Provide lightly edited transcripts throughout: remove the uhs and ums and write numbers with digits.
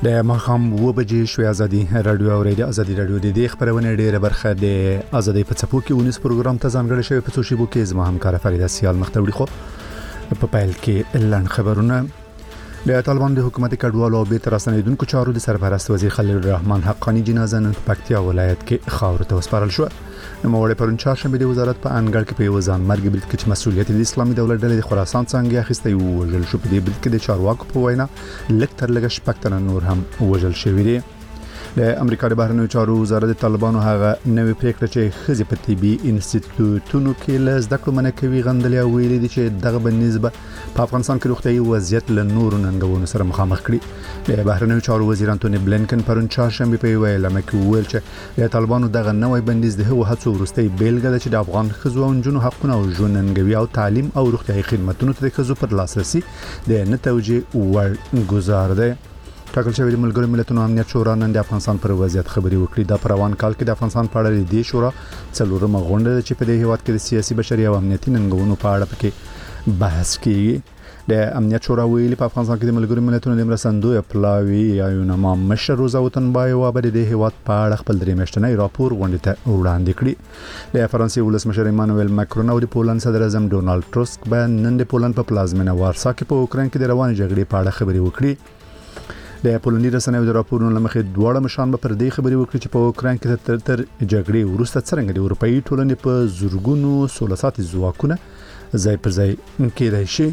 د ماښام 2 بجې شوې ازادي رادیو او ریډیو ازادي رادیو د دې خبرونه ډیره برخه د ازادي په چپو کې ونیس پروګرام ته ځانګړی شوی په څو شیبو کې زما همکار فرید سیال مختوړي خو په پیل کې اعلان خبرونه د طالبان د حکومت کډوالو او به تر اسنیدونکو چارو د سرپرست وزیر خلیل الرحمن حقانی جنازه نن په پکتیا ولایت کې خاور ته وسپارل شو. نوموړی پرون چهارشنبه د وزارت په انګړ کې په یو ځان مرګ بریټ کې مسؤلیت د اسلامي دولت ډلې د خراسان څنګه اخیسته یو وژل شو. په دې بریټ کې د چارواکو په وینا لږ تر لږه شپږ تنه نور هم وژل شوي دي. د امریکا د بهرنیو چارو وزارت د طالبانو هغه نوې پریکړه چې خزي په طبي انسټیټیوټونو کې له زده کړو منع کوي غندلې او ویلي دي چې دغه بنسبه په افغانستان کې روغتيایي وضعیت له نورو ننګونو سره مخامخ کړي. د بهرنیو چارو وزیر انټونی بلینکن پرون چهارشنبه په ویلامه کې ویل چې د طالبانو دغه نوې بندیز د هغو هڅو وروستۍ بیلګه ده چې د افغان ښځو او نجونو حقونه او ژوند ننګوي او تعلیم او روغتيایي خدماتونو ته د ښځو پر لاسرسي د نه توجیه وړ ګزار ده. ټاکل شوی د ملګرو ملتونو امنیت شورا نن د افغانستان پر وضعیت خبري وکړي. د پروان کال کې د افغانستان په اړه د شورا څلورمه غونډه چې په دې هیواد کې د سیاسي بشري او امنیتي ننګونو په اړه پکې بحث کیږي. د امنیت شورا ویلي په افغانستان کې د ملګرو ملتونو د مرستندوی پلاوی یا یونما مشر روزا وطنبای او د دې هیواد په اړه خپل درې میاشتنی راپور غونډه ته وړاندې کړی. د فرانسې ولسمشر ایمانوئل ماکرون او د پولند صدر اعظم ډونالد ټرسک به نن د پولند په پلازمینه وارسا کې په اوکراین کې د روانې جګړې په اړه خبري وکړي. د پولندي رسنیو د راپورونو لمخې دواړه مشان به پر دې خبري وکړي چې په اوکراین کې تر جګړې وروسته څنګه د اروپאי ټولنې په زورګونو سولساتي ځواکونه ځای پر ځای کېدای شي.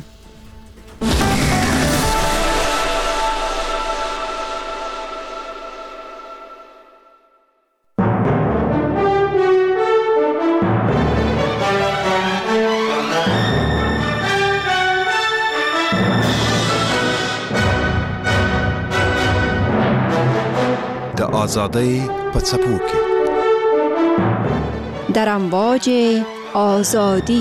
آزادی په څپو کې در امواج آزادی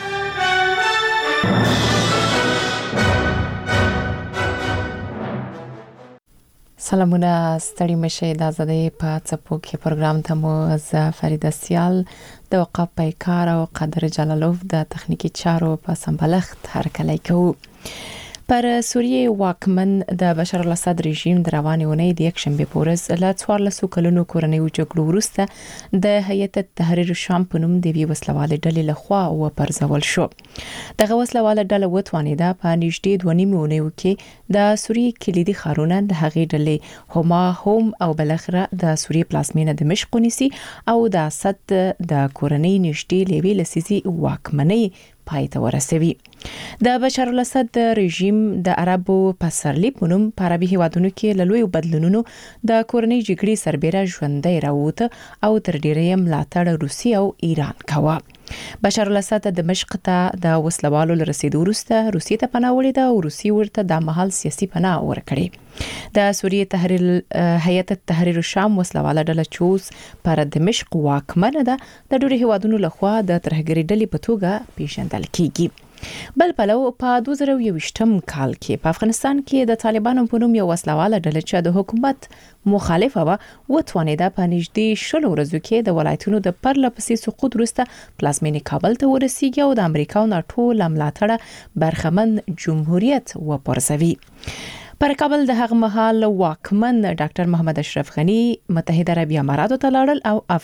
سلامونه ستړي مشه د آزادی په څپو کې پروګرام ته مو از فرید سیال د وقف پیکار او قدر جلالوف د تخنیکی چارو په سمبلخت هرکلی کوو. پر سوریه واکمن د بشار الاسد رژیم د روانې اونۍ د یک شنبه پورز له 14 کلونو کورنۍ جګړو وروسته د هیئت تحریر شام په نوم د وسلواله ډلې لخوا و پرځول شو. دغه وسلواله ډله وتوانیده په نږدې 2.5 اونیو کې د سوریه کلیدي ښارونه د هغې ډلې هما هوم او بلخره د سوریه پلازمینه دمشق ونیسي او د اسد د کورنۍ نږدې لوي لسیزي واکمنۍ پایته ورسوي. د بشار الاسد رژیم د عربو پسرلی په نوم په عربي هیوادونو کې له لویو بدلونونو د کورنۍ جګړې سربېره ژوندۍ راووته او تر ډیره ملاتړ روسیه او ایران کاوه. بشار الاسد د دمشق ته د وسلوالو لرسیدو وروسته روسیې ته پناه وړې ده او روسیې ورته د محل سیاسي پناه ورکړي. د سوریه تحریر هیئت تحریر شام وسلواله ډله چوس پر دمشق واکمنه ده د ډېرو هیوادونو لخوا د ترهګرۍ ډلې په توګه پیژندل کیږي. بل پلو په 2020 کال کې په افغانستان کې د طالبانو په نوم یو وسلواله ډله چې د حکومت مخالفه وتوانیده په نږدې 10 ورځو کې د ولایتونو د پرلپسې سقوط وروسته پلازمینې کابل ته ورسیږي او د امریکا او ناتو لملاتړه برخمن جمهوریت وپرځوي. پر کابل د هغه مهال واکمن ډاکټر محمد اشرف غنی متحده عربی اماراتو ته لاړل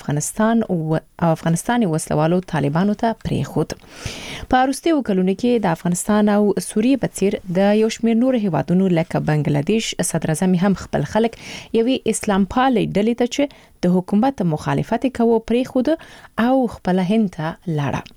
او افغانستان وسلوالو طالبانو ته پریښود. په وروستیو کلونو کې د افغانستان او سوریه په څیر د یو شمېر نور هیوادونو لکه بنگلاديش صدر اعظم هم خپل خلک یوې اسلام پالې ډلې ته چې د حکومت مخالفت کوي پریښود او خپل هند ته لاړه.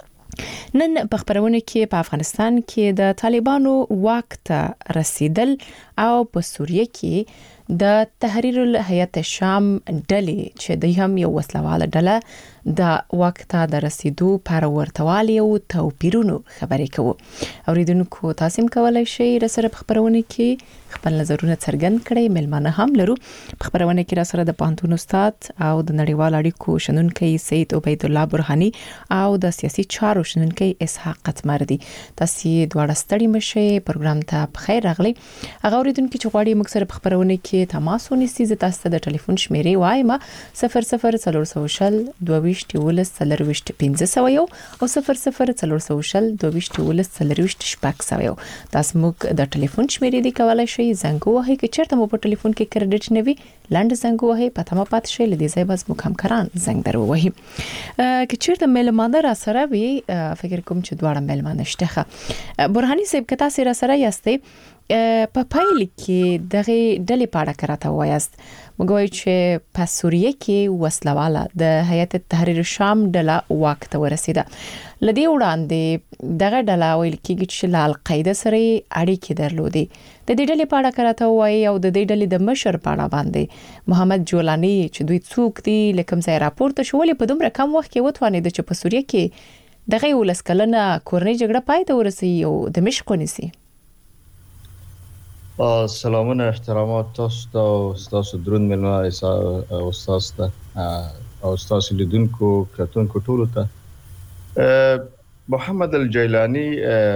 نن په خبرونه کې په افغانستان کې د طالبانو واک ته رسیدل او په سوریه کې د تحریر الهیئت شام ډلې چې د هم یو وسلواله ډله د واک ته د رسیدو پر ورتوالي او توپیرونو خبرې کوو. اوریدونکو تاسو هم کولای شئ رسره په خبرونه کې خپل نظرونه څرګند کړئ. ملمانه هم لرو په خبرونه کې رسره د پانتون استاد او د نړیوال اړیکو شنونکي سید عبید الله برهانی او د سیاسي چارو شنونکي اسحاق قتمردي. تاسو دواړه ستړي مشه پروګرام ته بخیر راغلی. هغه اوریدونکو چې غواړي موږ سره په خبرونه کې تماس ونیسي زه تاسو ته د ټلیفون شمیرې وایم 00402015 او 00402015 تاسو موږ د ټلیفون شمیرې دی کولای شئ زنګ وهئ چې چیرته مو په ټلیفون کې کریډټ نه وي لاندې زنګ وهئ په تمه پات شئ لدې ځای بس موږ همکاران زنګ درو وهئ چې چیرته مېلمانه را سره وي فکر کوم چې دواړه مېلمانه شته برهاني صاحب کتا سره سره یاستئ په پایل کې دغه ډلې پاړه کراته وایست موږ وایو چې په سوریه کې وسلواله د هیئت تحریر شام ډله واک ته ورسیده لدی وړاندې دغه ډله ویل کېږي چې له القاعده سره اړیکې درلودي د دې ډلې پاړه کراته وایي او د دې ډلې د مشر پاړه باندې محمد جولانی چې دوی څوک دي لکه ځای راپورته شولې په دومره کم وخت کې وتوانید چې په سوریه کې دغه ولسکلنه کورنۍ جګړه پای ته ورسي او دمشق ونیسي سلامونه احترامات تاسو درون ملما او تاسو او تاسو لیدونکو کتونکو ټولو ته محمد الجیلانی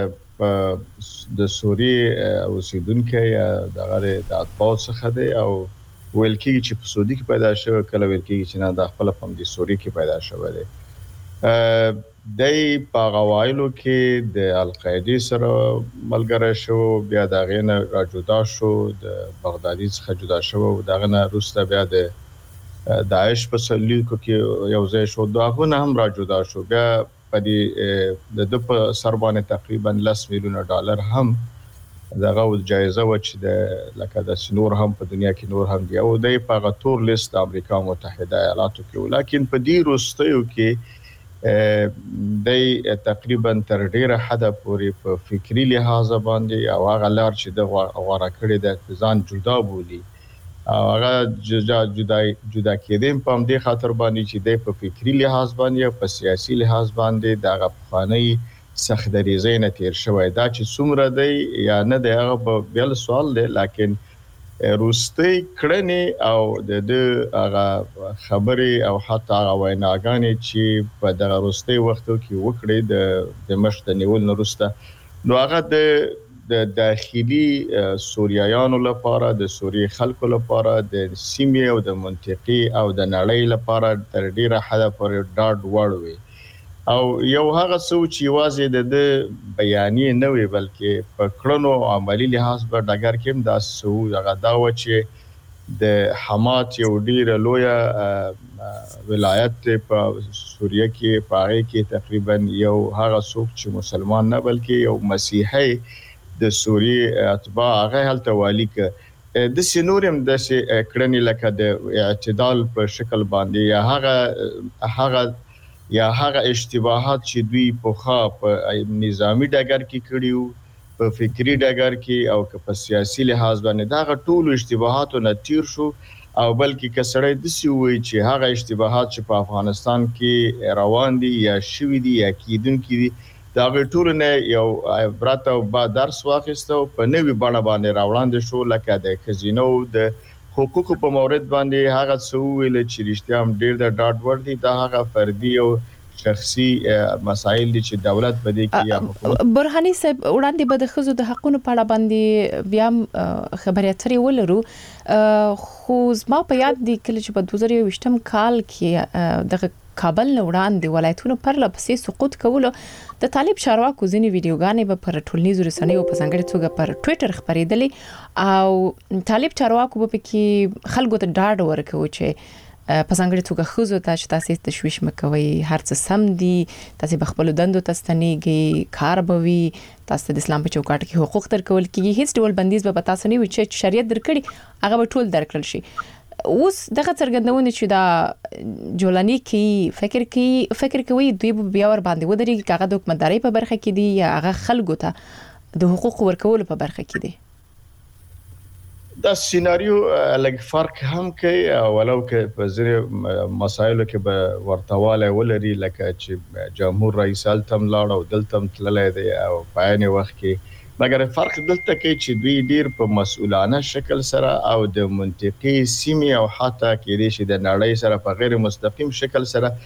د سوریه اوسیدونکو دغه د اطباء څخه دی او ویل کېږي چې په سعودي کې پیدا شوی کله ویل کېږي چې نه د خپل په د سوریه کې پیدا شوی دی د پاغوایلو کې د القاعده سره ملګری شو بیا د غینه را جدا شو د بغدادي څخه جدا شو دغه نه روسته بیا د داعش په سلیکو کې یو ځای شو دغه هم را جدا شو بیا په دې د سربانه تقریبا $10 میلیون هم دغه جایزه و چې د لکه د سنور هم په دنیا کې نور هم دی او د په تور لیست د امریکا متحده ایالاتو کې ولیکن په دې روستیو کې د تقریبا تر ډیره حد پورې په فکری لحاظ باندې او هغه لار چې د غوړه کړی د ځان جدا بولی او هغه جدا کېدم په دې خاطر باندې چې د په فکری لحاظ باندې او په سیاسي لحاظ باندې د غفخانی سخت دریزه نه تیر شوی دا چې څومره دی یا نه دی هغه بل سوال دی لکه روستي کړنې او د هغه خبرې او حتی هغه ویناګانې چې په دغه روستي وختو کې وکړې د مشت نیول نورسته نو هغه د داخلي سوریایانو لپاره د سوریې خلکو لپاره د سیمې او د منطقې او د نړۍ لپاره تر ډیره حد پورې ډاډ وړوي او یو هغه سوچ یوازې د بیانې نه وي بلکې په کړنو عملی لحاظ په ډګر کې هم دا سو هغه دا و چې د حمات یو ډیر لوی ولایت په سوریه کې پاره کې تقریبا یو هغه څوک چې مسلمان نه بلکې یو مسیحي د سوریه اتباع هغه هلته والی ک د سينورم د کړنې لکه د اعتدال په شکل باندې یا هغه اشتباهات چې دوی په نظامی ډګر کې کړیو په فکری ډګر کې او په سیاسي لحاظ باندې دا ټول اشتباهات نه تیر شو او بلکې کسړې د سوي چې هغه اشتباهات چې په افغانستان کې روان دي یا شوي دي یا کیدونکي دي دا ټول نه یو عبرت او با درس واخیستو په نوې بڼه باندې راوړاندې شو لکه د خزینو د حقوقو په مورد باندې هغه څه ویل چې رښتیا هم ډېر د ډاډ ور دي دا هغه فردي او شخصي مسایل دي چې دولت بده کې یا حکومت برهاني صاحب وړاندې به د خزو د حقونو په اړه باندې بیا خبرې اترې ولرو خو زما په یاد دي کله چې په 2020 کال کې د کابل نه وړاندې ولایتونو پر لپسې سقوط کولو د طالب چارواکو ځینې ویډیوګانې په ټولنیزو رسنیو په ځانګړي توګه پر ټوئیټر خبرېدلې او طالب چارواکو په کې خلکو ته ډاډ ورکوي چې په ځانګړي توګه خزو ته چې تاسو تشویش مکوي هر څه سم دي تاسو په خپل دندو تستنیږي کار بوي تاسو د اسلام په چوکاټ کې حقوق درکول کیږي هیڅ ډول بندیز به تاسو نه وي چې شریعت درکړي هغه به ټول درکړل شي اوس دغه څرګندونه چې دا جولانی کی فکر کوي دوی بیا ور باندې ودرېږي هغه د حکومتداري په برخه کې دي یا هغه خلکو ته د حقوق ورکول په برخه کې دي دا سيناريو لږ فرق هم کوي ولو که په ځینې مسایلو کې به ورتواله ولري لکه چې جمهور رئیس التم لاړ او دلتم تللی دی او په عین وخت کې مګر فرق دلته کې چې دوی ډیر په مسؤلانه شکل سره او د منطقي سیمې او حتی کې دي چې د نړۍ سره په غیر مستقیم شکل سره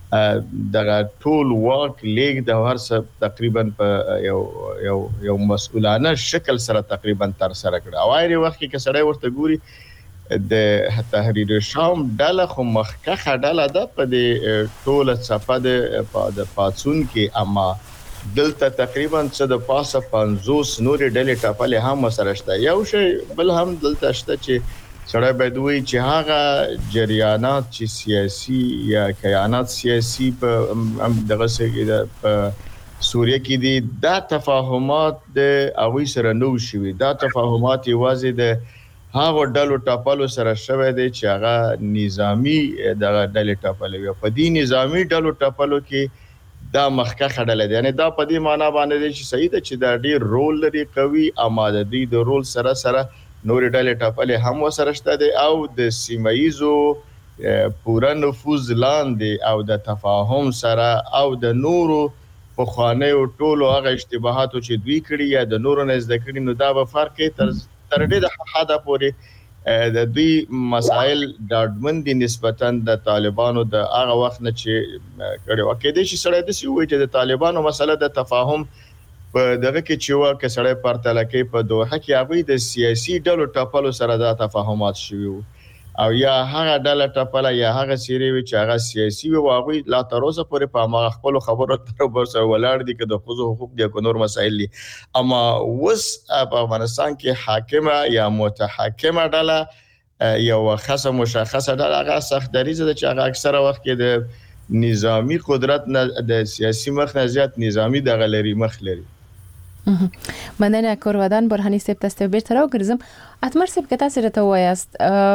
دغه ټول واک لیک د ورسره تقریبا په یو مسؤلانه شکل سره تقریبا تر سره کړ او اړ وخت کې سړی ورته ګوري د تحریر شام ډله خو مخکخه ډله ده په د ټول صفه د پاتسون کې اما دلته تقریبا څه د پاسه 50 نورې ډلې ټاپلې هم سره شته یو شی بل هم دلته شته چې سره بدوي چې هغه جریانات چې سیاسي یا کیانات سیاسي په دغه څه په سوریه کې دي دا تفاهمات د اوی سره نو شوي دا تفاهمات یوازې د هغه ډلو ټاپلو سره شوی دی چې هغه نظامی دغه ډلې ټاپلې په دې نظامی ډلو ټاپلو کې دا مخکخه ډله دی یعنی دا په دې معنی باندې دی چې صحیح ده چې دا ډیر رول لري قوي اماده دي د رول سره نور ډلې ټاپلې هم وسره شته دي او د سیمایزو پورا نفوذ لاندې او د تفاهم سره او د نورو په خوانه او ټولو هغه اشتباهاتو چې دوی کړی یا د نورو نه زده کړی نو دا به فرق تر دې د حدا پورې د دوی مسائل ډاډمن دي نسبتا د طالبانو د هغه وخت نه چې کړي وکړي چې سره د سی وایي چې د طالبانو مسله د تفاهم په دغه کې چې وا کسړې پرتل کې په دوه کې هغه د سیاسي ډلو ټاپلو سره د تفاهمات شوي او یا هغه ډله ټاپله یا هغه سیری وی چې هغه سیاسي او هغه لا تر اوسه پورې په ما خپل خبرو تر ورسره ولاړ دي چې د خصوصي حقوق د نور مسایل دي اما وس په افغانستان کې حاکمه یا متحکمه ډله یو خاصه مشخصه ډله هغه سخت دریزه چې هغه اکثره وخت کې د نظامی قدرت نه د سیاسي مخ نه زیات نظامی دغه لري مخ لري مننه کورودان برهانی صاحب تاسو بیرته راوګرځم اتمر صاحب کته سره ته وایاست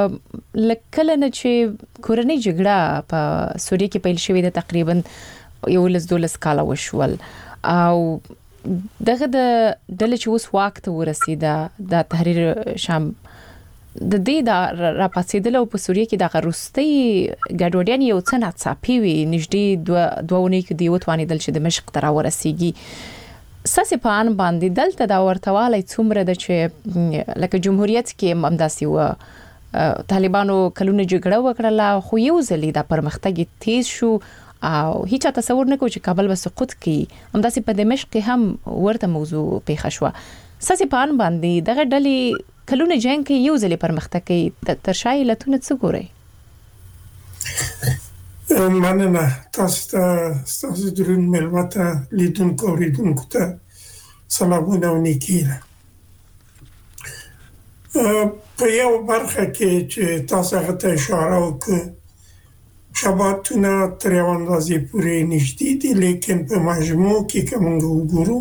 لکه نه چې کورنۍ جګړه په سوریه کې پیل شوې ده تقریبا 12 کاله وشول او دغه د ډلې چې اوس وخت ورسیده د تحریر شام د دې د راپاسېدل او په سوریه کې د غروستي ګډوډیان یو څه ناڅاپي وي نږدې دوونه کې دی وتوانې دل چې د مشق تر ورسیږي ساسي پان باندې دلته دا ورتواله څومره د چې لکه جمهوریت کې ممداسي و طالبانو کلونه جګړه وکړه خو یو ځلې د پرمختګ تیز شو او هیڅ تصور نه کوي چې کابل به سقوط کوي همداسي په دمشق هم ورته موضوع پیښ شو ساسي پان باندې دغه ډلې کلونه جنگ کې یو ځلې پرمختګ کوي تر شای لتون څه ګوري مننه تاسو درون ملمته لیدونکو اوریدونکو ته سلامونه او نیکیره په یو برخه کې چې تاسو ته اشاره وکړه شباتونه تر یو اندازې پورې نږدې دي لیکن په مجموع کې کوم وګورو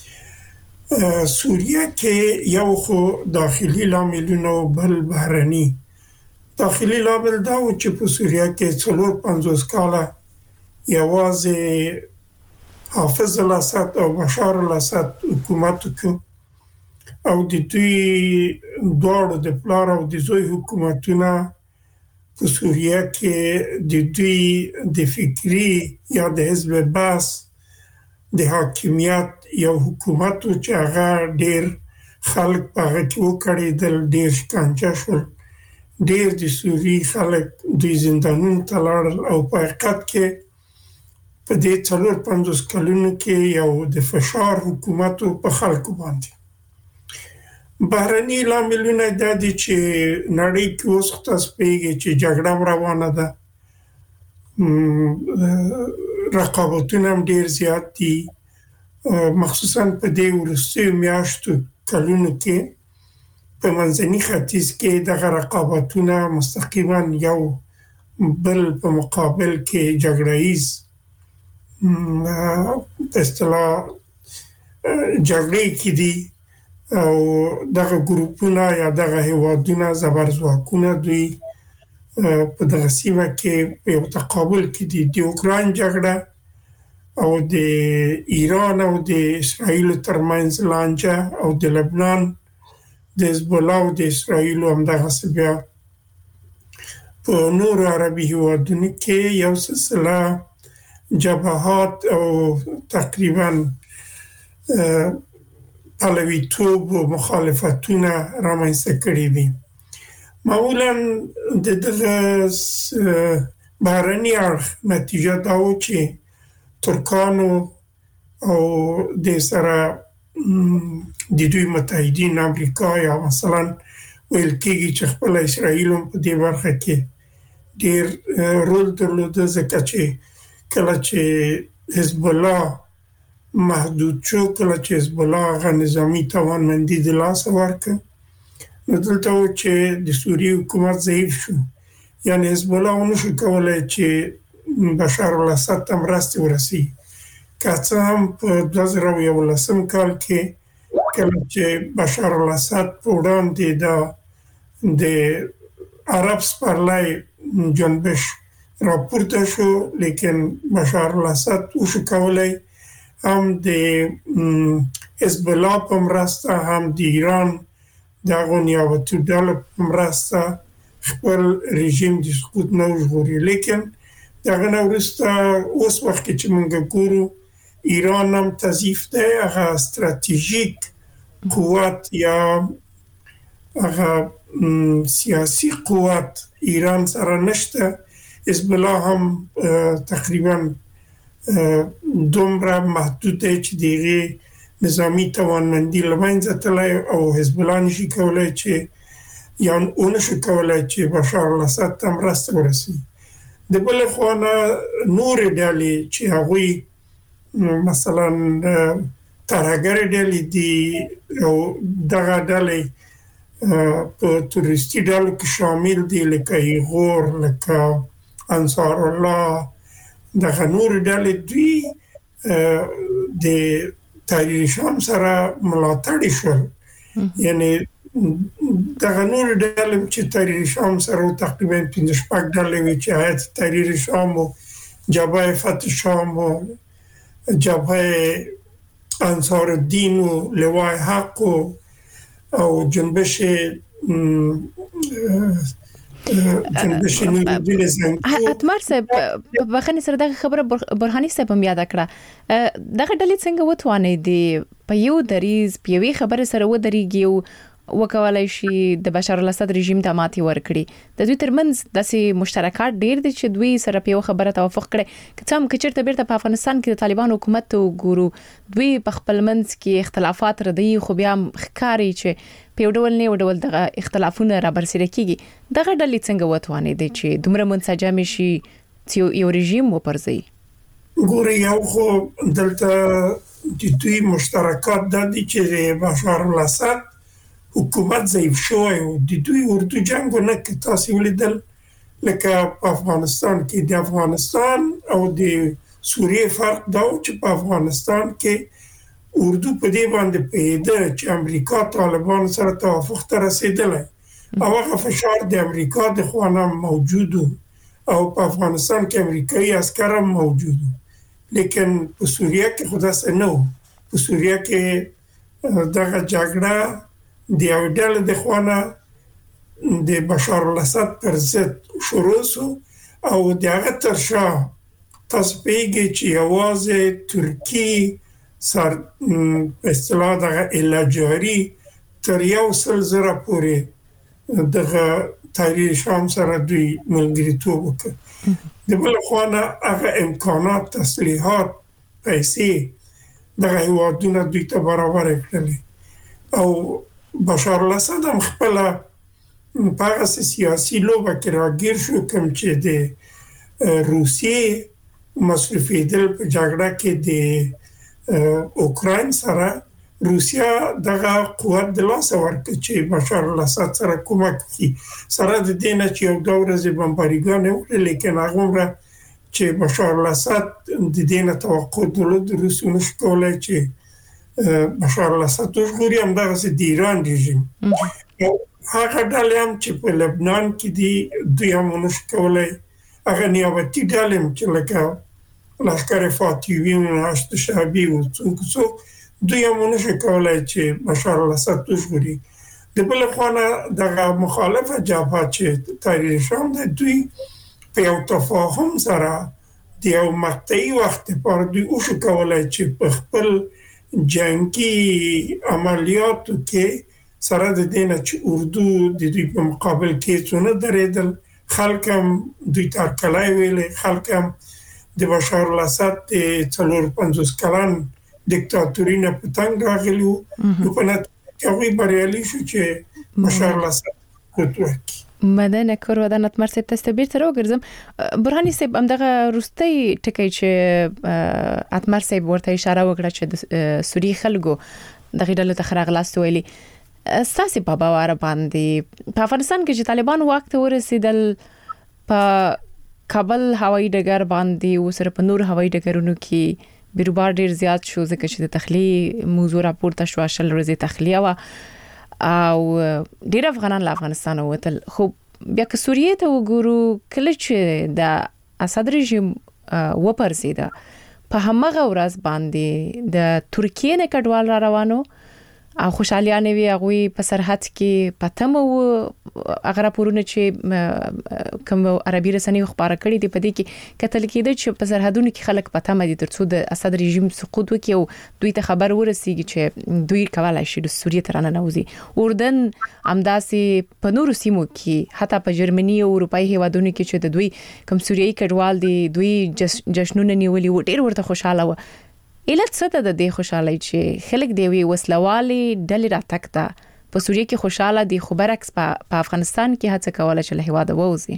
سوریه کې یو خو داخلي لاملونه بل بهرني داخلي لامل دا و چې په سوریه کې 50 کاله یوازې حافظ الاسد او بشار الاسد حکومت وکړ او د دوی دواړو د پلار او د زوی حکومتونه په سوریه کې د دوی د فکری یا د حزب بعث د حاکمیت یو حکومت چې هغه ډیر خلک په هغه کې وکړېدل ډیر شکنجه شول ډیر د سوری خلک د زندانونو ته لاړل او په حقیقت کې په دې 50 کلونو کې یو د فشار حکومت په خلکو باندې بهرني لاملونه د دې چې نړۍ کې اوس تاسو پیږي چې جګړه روانه ده رقابتونه هم ډیر زیات دي مخصوصا په دې ورستیو میاشتو کلونو کې په منځني ختیځ کې د رقابتونه مستقیما یو بل په مقابل کې جګړه‌ایز په اصطلاح جګړې کې دي او دغه ګروپونه یا دغه هیوادونه زبرځواکونه دوی په دغه سیمه کې په یو تقابل کې دي د اوکراین جګړه او د ایران او د اسرائیل ترمنځ لانجه او د لبنان د حزب الله او د اسرائیل هم دغه بیا په نور عربي هیوادونو کې یو سلسله جبهات او تقریبا پلویتوب و مخالفتونه رامنځته کړي دي معمولا د بهرني اړخ نتیجه دا و چې ترکانو او د سره د دوی متحدین امریکا یا مثلا ویل کېږي چې خپل اسرائیل هم په دې برخه کې ډېر رول درلوده ځکه چې کله چې حزب الله محدود شو کله چې حزب الله هغه نظامي توانمندي د لاسه ورکړه نو دلته و چې د سوریې حکومت ضعیف شو یعنی حزب الله ونشو کولی چې بشار الاسد ته مرستې ورسوي که څه هم په 2011 کال کې کله چې بشار الاسد په وړاندې د عرب سپرلی جنبش راپورته شو لیکن بشار الاسد وشو کولی هم د حزب الله په مرسته هم د ایران دغه نیابتي ډلو په مرسته خپل رژیم د سقوط نه وژغوري لیکن دغه نه وروسته اوس وخت کې چې موږ ګورو ایران هم تضعیف دی هغه ستراتیژیک قوت یا هغه سیاسي قوت ایران سره نشته حزب الله هم تقریبا دومره محدود دی چې دغه نظامی توانمندی له منځه تللی او حزب الله نشي کولی چې یا اونشو کولی چې بشار الاسد ته مرسته ورسوي د بلې خوا نه نورې ډلې چې هغوی مثلا ترهګرې ډلې دي او دغه ډلې په توریستي ډلو کې شامل دي لکه ایغور لکه انصار الله دغه نورې ډلې دوی د تحریر شام سره ملاتړ شول یعنی دغه نورې ډلې چې تحریر شام سره تقریبا 15 ډلې وي چې هیئت تحریر شام او جبهه فتح شام او جبهه انصار الدین و لوای حق او جنبش اتمر صاحب بخنه سره دغه خبره برهاني صاحب هم یاد کړه دغه ډلې څنګه وتوانې دي په یو دریز په یوې خبره سره ودرېږي وکولای شي د بشار الاسد رژیم ته ماتي ورکړي د دوی ترمنځ داسې مشترکات ډېر دي چې دوی سره په یو خبره توافق کړي که څم کچرته بیرته په افغانستان کې د طالبان حکومت وګورو دوی په خپل منځ کې اختلافات ردی خو بیا ښکاری چې په یو ډول نه یو ډول دغه اختلافونه را برسېره کیږي دغه ډلې څنګه وتوانې دي چې دومره منسجم شي چې یو رژیم وپرځي ګوري یو خو دلته د دوی مشترکات د دي چې بشار الاسد حکومت ضعیف شوی او د دوی اردو جنگونه کې تاسو ولیدل لکه په افغانستان کې د افغانستان او د سوریې فرق دا چې په افغانستان کې اردو په دې باندې پیدا چې امریکا طالبان سره توافق ته رسیدلی او هغه فشار د امریکا د خوانه موجود او په افغانستان کې امریکایي عسکر هم موجود لیکن په سوریه کې خدا سنو په سوریه کې دغه جګړه د یو ډول د خوانه د بشار الاسد پر ضد شروع شو او دغه ترشا تاسو پیږي چې یوازې ترکی سر اصطلاح دغه الجاری تر یو سل زره پورې دغه تحریر شام سره دوی ملګریتوب وکړ د بل خوانه هغه امکانات تسلیحات پیسې دغه هیوادونه دوی ته برابر کړل او بشار الاسد هم خپل په سیاسي لوبه کې راګیر شو کوم چې د روسیې مصرفیدل په جګړه کې د اوکراین سره روسیا دغه قوت د لاسه ورکړي چې بشار الاسد سره کومک کوي سره د دې نه چې یو دورې بمباریګان وکړي لیکن هغه چې بشار الاسد د دې نه توقع درلود روسونه شکولای چې بشار الاسد وژغوري هم دغه د ایران رژیم هغه ډلې هم چې په لبنان کې دي دوی هم نشکولای هغه نیابتي ډلې چې لکه لشکر فاطمی و هشت شعبی و څو دوی هم نشکولای چې بشار الاسد وژغوري د بل خوانه دغه مخالفه جبهه چې تحریر شام د دوی په یو تفاهم سره د یو مقطعي وخت پر دوی وشکولای چې په خپل جنگي عملیاتو کې سره د دینه چې اردو د دوی په مقابل کې څونه درېدل خلک هم دوی ترکلای ویلې، خلک هم د بشار الاسد 450 کلن دیکتاتوري نه پتنګ راغلی وو. نو په نتیجه کې هغوی بریالي شو چې بشار الاسد سقوط وکړي. مدنه کور ودان اتمر صاحب تاسو بیرته راوګرځم. برهاني صاحب همدغه روستي ټکی چې اتمر صاحب ورته اشاره وکړه چې د سوري خلکو د غیډلو تخراغلاست ویلي، ساسي په باور باندې په افغانستان کې چې طالبان وخت ورسېدل په کابل هوایي ډګر باندې او سره په نور هوایي ډګرونو کې بیروبار ډیر زیات شو ځکه چې د تخلیه موضوع راپورته شو، شل ورځې تخلیه وا او ډیر افغانان له افغانستان وتل. خو بیا که سوریه ته وګورو کله چې د اسد رژیم وپرسیده په همغه ورځ باندې د ترکیه نه کډوال را روانو او خوشالیانه وی هغه په سرحد کې پتم او اگر پورونه چې کوم عربي رسنۍ خبره کړې دي په دې کې کتل کېده چې په سرحدونو کې خلک پتم دي ترڅو د اسد رژیم سقوط وکړي او دوی ته خبر ورسیږي چې دوی کولای شي د سوریه تر نه نوځي. اردن امداسي په نورو سیمو کې حتی په جرمني او اروپאי هیوادونو کې چې د دوی کوم سوریایي کډوال دي دوی جشنونه نیولي و ډیر ورته خوشاله و. علت څه ده د دې خوشالۍ چې خلک دی وی وسلوالي ډلې راتکته په سوریه کې خوشاله دي خو برعکس په افغانستان کې هڅه کوله چې له هیواده ووځي؟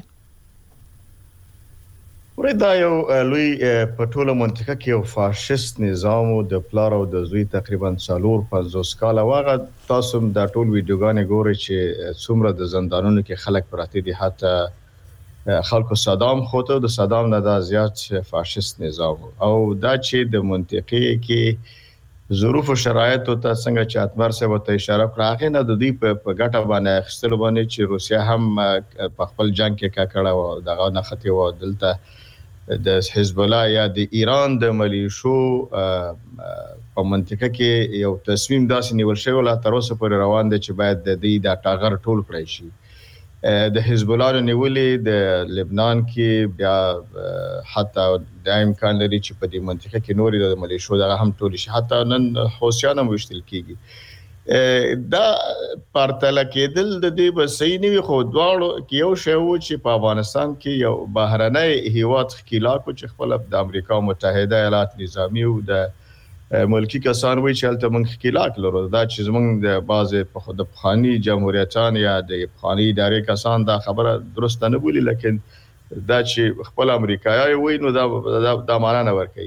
وردا یو لوی په ټوله منطقه کې یو فاشیست نظام او د پلار او د زوی تقریبا 450 کال واغه تاسو د ټول ویډیوګانې ګورئ چې څومره د زندانونو کې خلک پراته دي، حتی خلکو صدام خوته د صدام نه دا زیات فاشیست نظام او دا چې د منطقې کې ظروف او شرایط ته څنګه چې اتمر صاحب ته اشاره کړه نه د دې په ګټه باندې خستل باندې چې روسیا هم په خپل جنگ کې کاکړه او دغه نه ختی و دلته د حزب الله یا د ایران د ملیشو په منطقه کې یو تصمیم داسې نیول شوی لا تر اوسه پورې روان دی چې باید د دې د ټاغر ټول کړی شي. د حزب الله نیولې د لبنان کې بیا حتی د امکان لري چې په دې منطقه کې نورې د ملیشو دغه هم ټول شي، حتی نن حوثیان هم وشتل کیږي. دا پرتله کېدل د دې به صحیح نه وي، خو دواړو کې یو شی و چې په افغانستان کې یو بهرنۍ هیواد ښکیلاکو چې خپل د امریکا متحده ایالات نظامی او د ملکی کسان وی چې البته موږ خلاک لرو دا چې زموږ د بازه په خود بخانی جمهوریتان یا د بخانی ادارې کسان دا خبره درست نه بولی، لیکن دا چې خپل امریکایي وی نو دا معنا نه ورکي.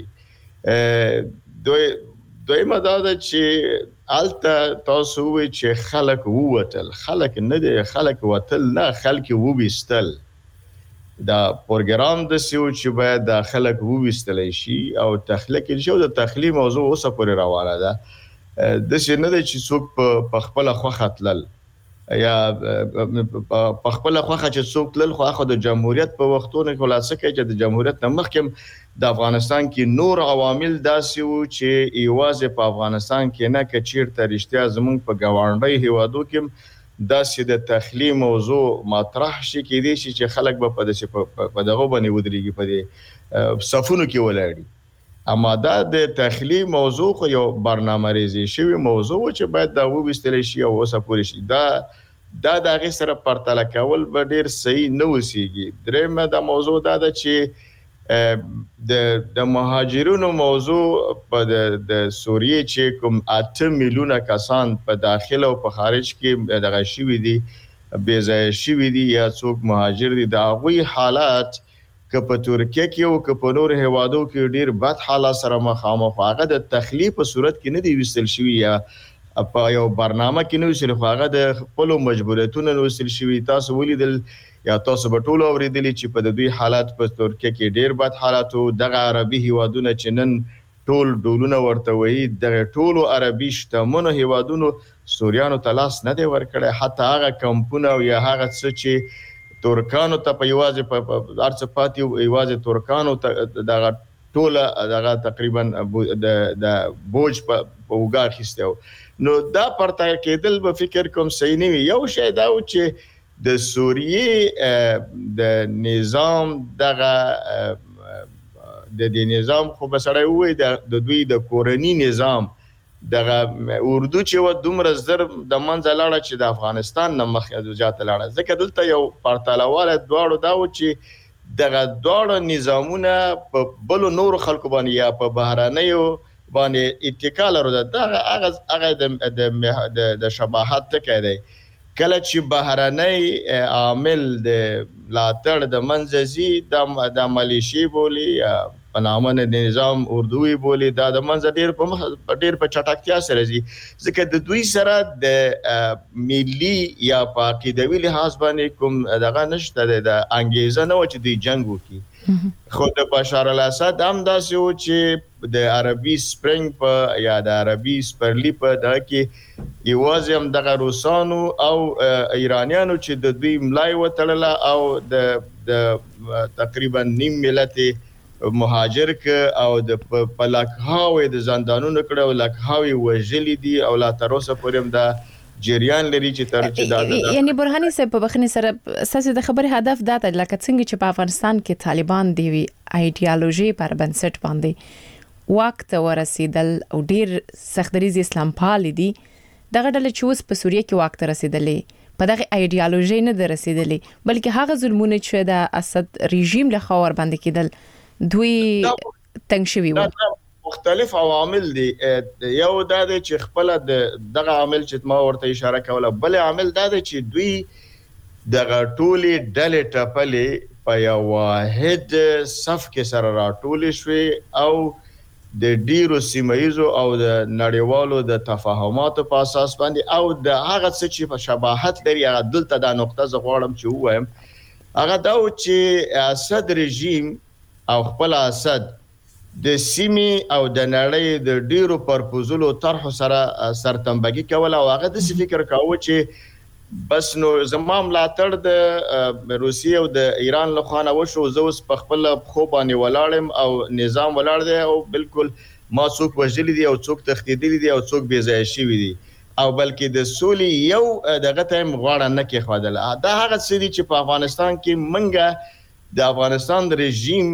دوی مدد چې البته تاسو وی چې خلک ووتل، خلک نه دي خلک وتل نه خلک وبستل. دا پروګرام د سیو چې باید د خلک وويستل شي او تخلیق شي او د تخلیق موضوع اوسه پورې روانه ده. د څه نه چې څوک په خپل خوخه تلل یا په خپل خوخه چې څوک تلل خو اخو د جمهوریت په وختونو کې خلاصه کې چې د جمهوریت نه مخکې د افغانستان کې نور عوامل داسې وو چې ایوازه په افغانستان کې نه کچیرته رښتیا زمونږ په گاونډي هیوادو کې داسې د تخلیق موضوع مطرح شي کې دي چې خلک به په دغه باندې ودرېږي په دې صفونو کې ولاړي. اما دا د تخلیق موضوع خو یو برنامه ریزی شوی موضوع چې باید دا وبستل شي او اوسه پوری شي. دا دغه سره پرتله کول به ډیر صحیح نه وسیږي. درېمه دا موضوع دا ده چې د مهاجرونو موضوع په د سوریه چې کوم 8 میلیونه کسان په داخله او په خارج کې دغه شوی دي بې ځای شوی دي یا څوک مهاجر دي دا غوي حالات که په ترکیه کې او که په نور هیوادو کې ډیر بد حالات سره مخامخ هغه د تخلیق په صورت کې نه دی وستل شوی یا په یو برنامه کې نه وستل هغه د خپل مجبوریتونو وستل شوی. تاسو ولیدل یا تاسو به ټول اوریدلی چې په دوی حالات په ترکیه کې ډیر بد حالات او دغه عربي هیوادونه چې نن ټول ډولونه ورته وایي دغه ټول عربي شتمنو هیوادونو سوریانو تلاس نه دی ورکړی، حتی هغه کمپونه او یا هغه څه چې ترکانو ته په یوازې په ارڅ پاتې یوازې ترکانو ته دغه ټول دغه تقریبا د بوج په وګا خسته. نو دا پرته کېدل به فکر کوم صحیح نه وي. یو شی دا و چې د سوریه د نظام دغه د دې نظام خو بسړی وای د دوی د کورنی نظام دغه اردو چې و دومره زر د منځ لاړه چې د افغانستان نه مخ ادوجات لاړه ځکه دلته یو پرتالاواله دواړو دا و چې دغه دواړو نظامونه په بل نور خلکو باندې یا په بهرانیو باندې اتکا لري هغه د شباهت ټکی دی کله چې بهراني عامل د لاتړ د منځزي د ملیشي بولی په نامه د نظام اردوي بولی دا د منځ ډیر په چټکتیا سره زی ځکه د دوی سره د ملي یا په عقیدوي لحاظ باندې کوم دغه نشته د انګیزه نه و چې د جنگ وکړي خو د بشار الاسد هم داسې و چې د عربي سپرینګ په یا د عربي سپرلی په دغه کې یوازې هم دغه روسانو او ایرانیانو چې د دوی ملای وتړله او د تقریبا نیم ملت مهاجر ک او د پلاکهاوی د زندانونو کړه او لکهاوی وژلي دي او لا تر اوسه پورې هم د جریان لري چې تر چې دا یعنی برهاني صاحب په بخنه سره اساس د خبرې هدف دا دی لکه څنګه چې په افغانستان کې طالبان دی ایدئولوژي پر بنسټ باندې وخت ورسېدل او ډیر سختریز اسلام پال دي دغه ډله چې اوس په سوریه کې وخت رسیدلې په دغه ایدئولوژي نه درسیدلې بلکې هغه ظلمونه چې د اسد رژیم له خوا باندې کېدل دوی تنګ شوي وو مختلف عوامل دي یو دا دی چې خپل دغه عامل چې ما ورته اشاره کوله بل عامل دا دی چې دوی دغه ټولي ډلې ټپلې په یو واحد صف کې سره راټولې شوې او د ډیرو سیمایزو او د نړیوالو د تفاهماتو په اساس باندې او د هغه څه چې په شباهت لري هغه دلته د نقطه زغړم چې وایم هغه دا و چې اسد رژیم او خپل اسد د سیمي او د نړۍ د ډیرو پرپوزلو طرح سره سرتنبګي کوله او هغه د فکر کاوه چې بس نو زمام لاتړ د روسیې او د ایران له خوا نه وشو زه اوس په خپل خو باندې ولاړم او نظام ولاړ دی او بالکل ما څوک وژلي دي او څوک تخدیدلي دي او څوک بې ځای شوي دي او بلکې د سولې یو دغه ټایم غواړه نه کې خوادل دا هغه څه دي چې په افغانستان کې منګه د افغانستان رژیم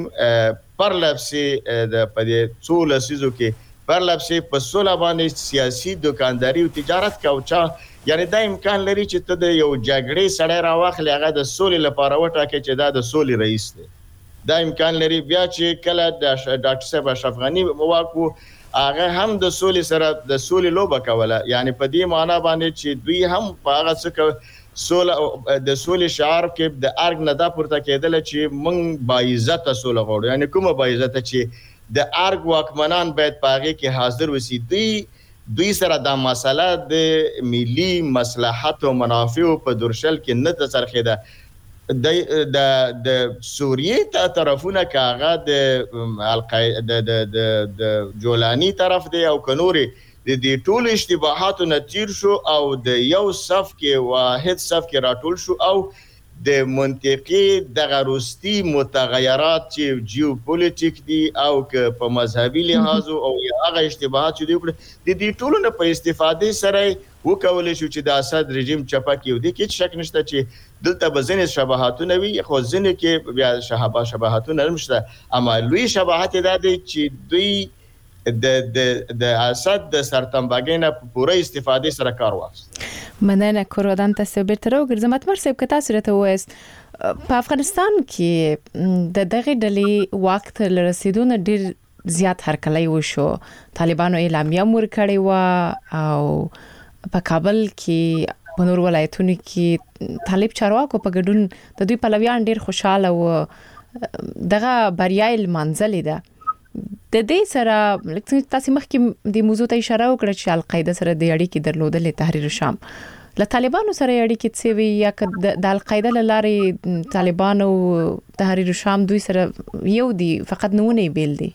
پر لپسې د پدې څو لسیزو کې پر لپسې په سوله باندې سیاسي دکانداري او تجارت کاوچا یعنی دا امکان لري چې ته د یو جګړې سړی راوخلې هغه د سولې لپاره وټاکي چې دا د سولې رئیس دی دا امکان لري بیا چې کله د ډاکټر صاحب اشرف غنی واکو هغه هم د سولې سره د سولې لوبه کوله یعنی په دې معنی باندې چې دوی هم په هغه څه سوله د سولې شعار کې د ارګ نه دا پورته کېدل چې موږ با عزت سوله غواړو یعنی کومه با عزت چې د ارګ واکمنان باید پاغه کې حاضر وسی دوی سره دا مسله د ملي مصلحت او منافع په درشل کې نه تصرخیده د سوریه طرفونه کاغه د القاعده د جولانی طرف دی او کنوري د دې ټول اشتباهاتو نتیر شو او د یو صف کې واحد صف کې راټول شو او د منطقي د غروستي متغیرات چې جیوپولیټیک دي او که په مذهبي لحاظ او هغه اشتباهات چې دوی د دې ټول نه په استفاده سره وکول شو چې د اسد رژیم چپک یو دي کې شک نشته چې دلته بزنه شباهتونه وي خو ځنه کې بیا شباهتونه نشته اما لوی شباهت دا دي چې دوی د اسد د سرتنبګینه پوره استفاده سره کار واخیست مننه کورودان تاسو به تر وګرځم تمر صاحب کته سره ته وایست په افغانستان کې د دغه ډلې وخت لرسیدونه ډیر زیات هرکلی وشو طالبانو اعلامیه مور کړی و او په کابل کې په نور ولایتونو کې طالب چارواکو په ګډون د دوی پلویان ډیر خوشاله و دغه بریای منځلې ده د دې سره لکه تاسو مخکې د موضوع ته اشاره وکړه چې القاعده سره د اړیکې درلودل تحریر شام له طالبانو سره اړیکې څه وی یا د القاعده لاره طالبانو تحریر شام دوی سره یو دي فقط نمونه بیل دي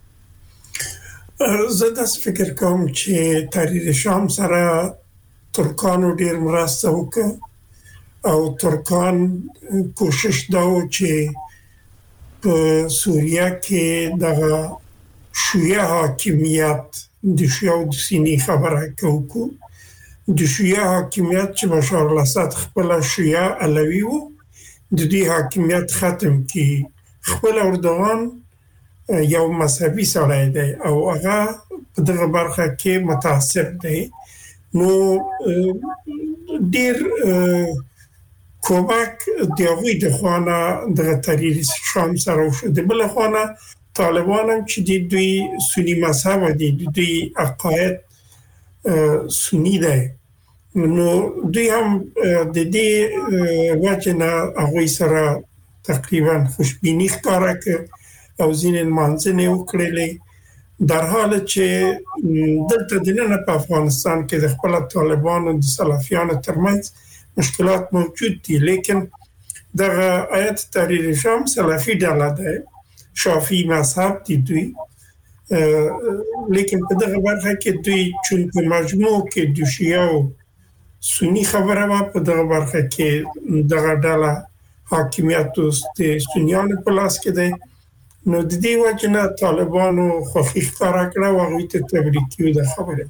زه د فکر کوم چې تحریر شام سره ترکانو ډیر مرسته وکړه او ترکان کوشش دا و چې په سوریه کې د شیعه حاکمیت د شیعه د سینی خبره کوو د شیعه حاکمیت چې بشار الاسد خپل شیعه علوي وو د دې حاکمیت ختم کی خپل اردوغان یو مذهبي سړی دی او هغه په دغه برخه کې متعصب دی نو ډیر کومک دیوی د خوانه د تحریر شام سره شو د بل خوانه طالبان هم چې دوی سنی مذهب دي دوی عقاید سنی دی نو دوی هم د دې وجنه هغه سره تقریبا خوشبینی ښکارا کړ او ځینې منځنه وکړلې در حال چې دلته د نن په افغانستان کې د خپل طالبانو د سلفیانو ترمنځ مشکلات موجود دي لیکن دغه آیت تحریر شام سلفي ډله ده شافعي مذهب دي دوی لیکن په دغه برخه کې دوی چې په مجموع کې د شیعه سنی خبره په دغه برخه کې دغه ډله حاکمیت د سنیانو په لاس کې ده نو د دې وجنه طالبانو خوښي ښکارا کړه او هغه ته تبریکي د خبره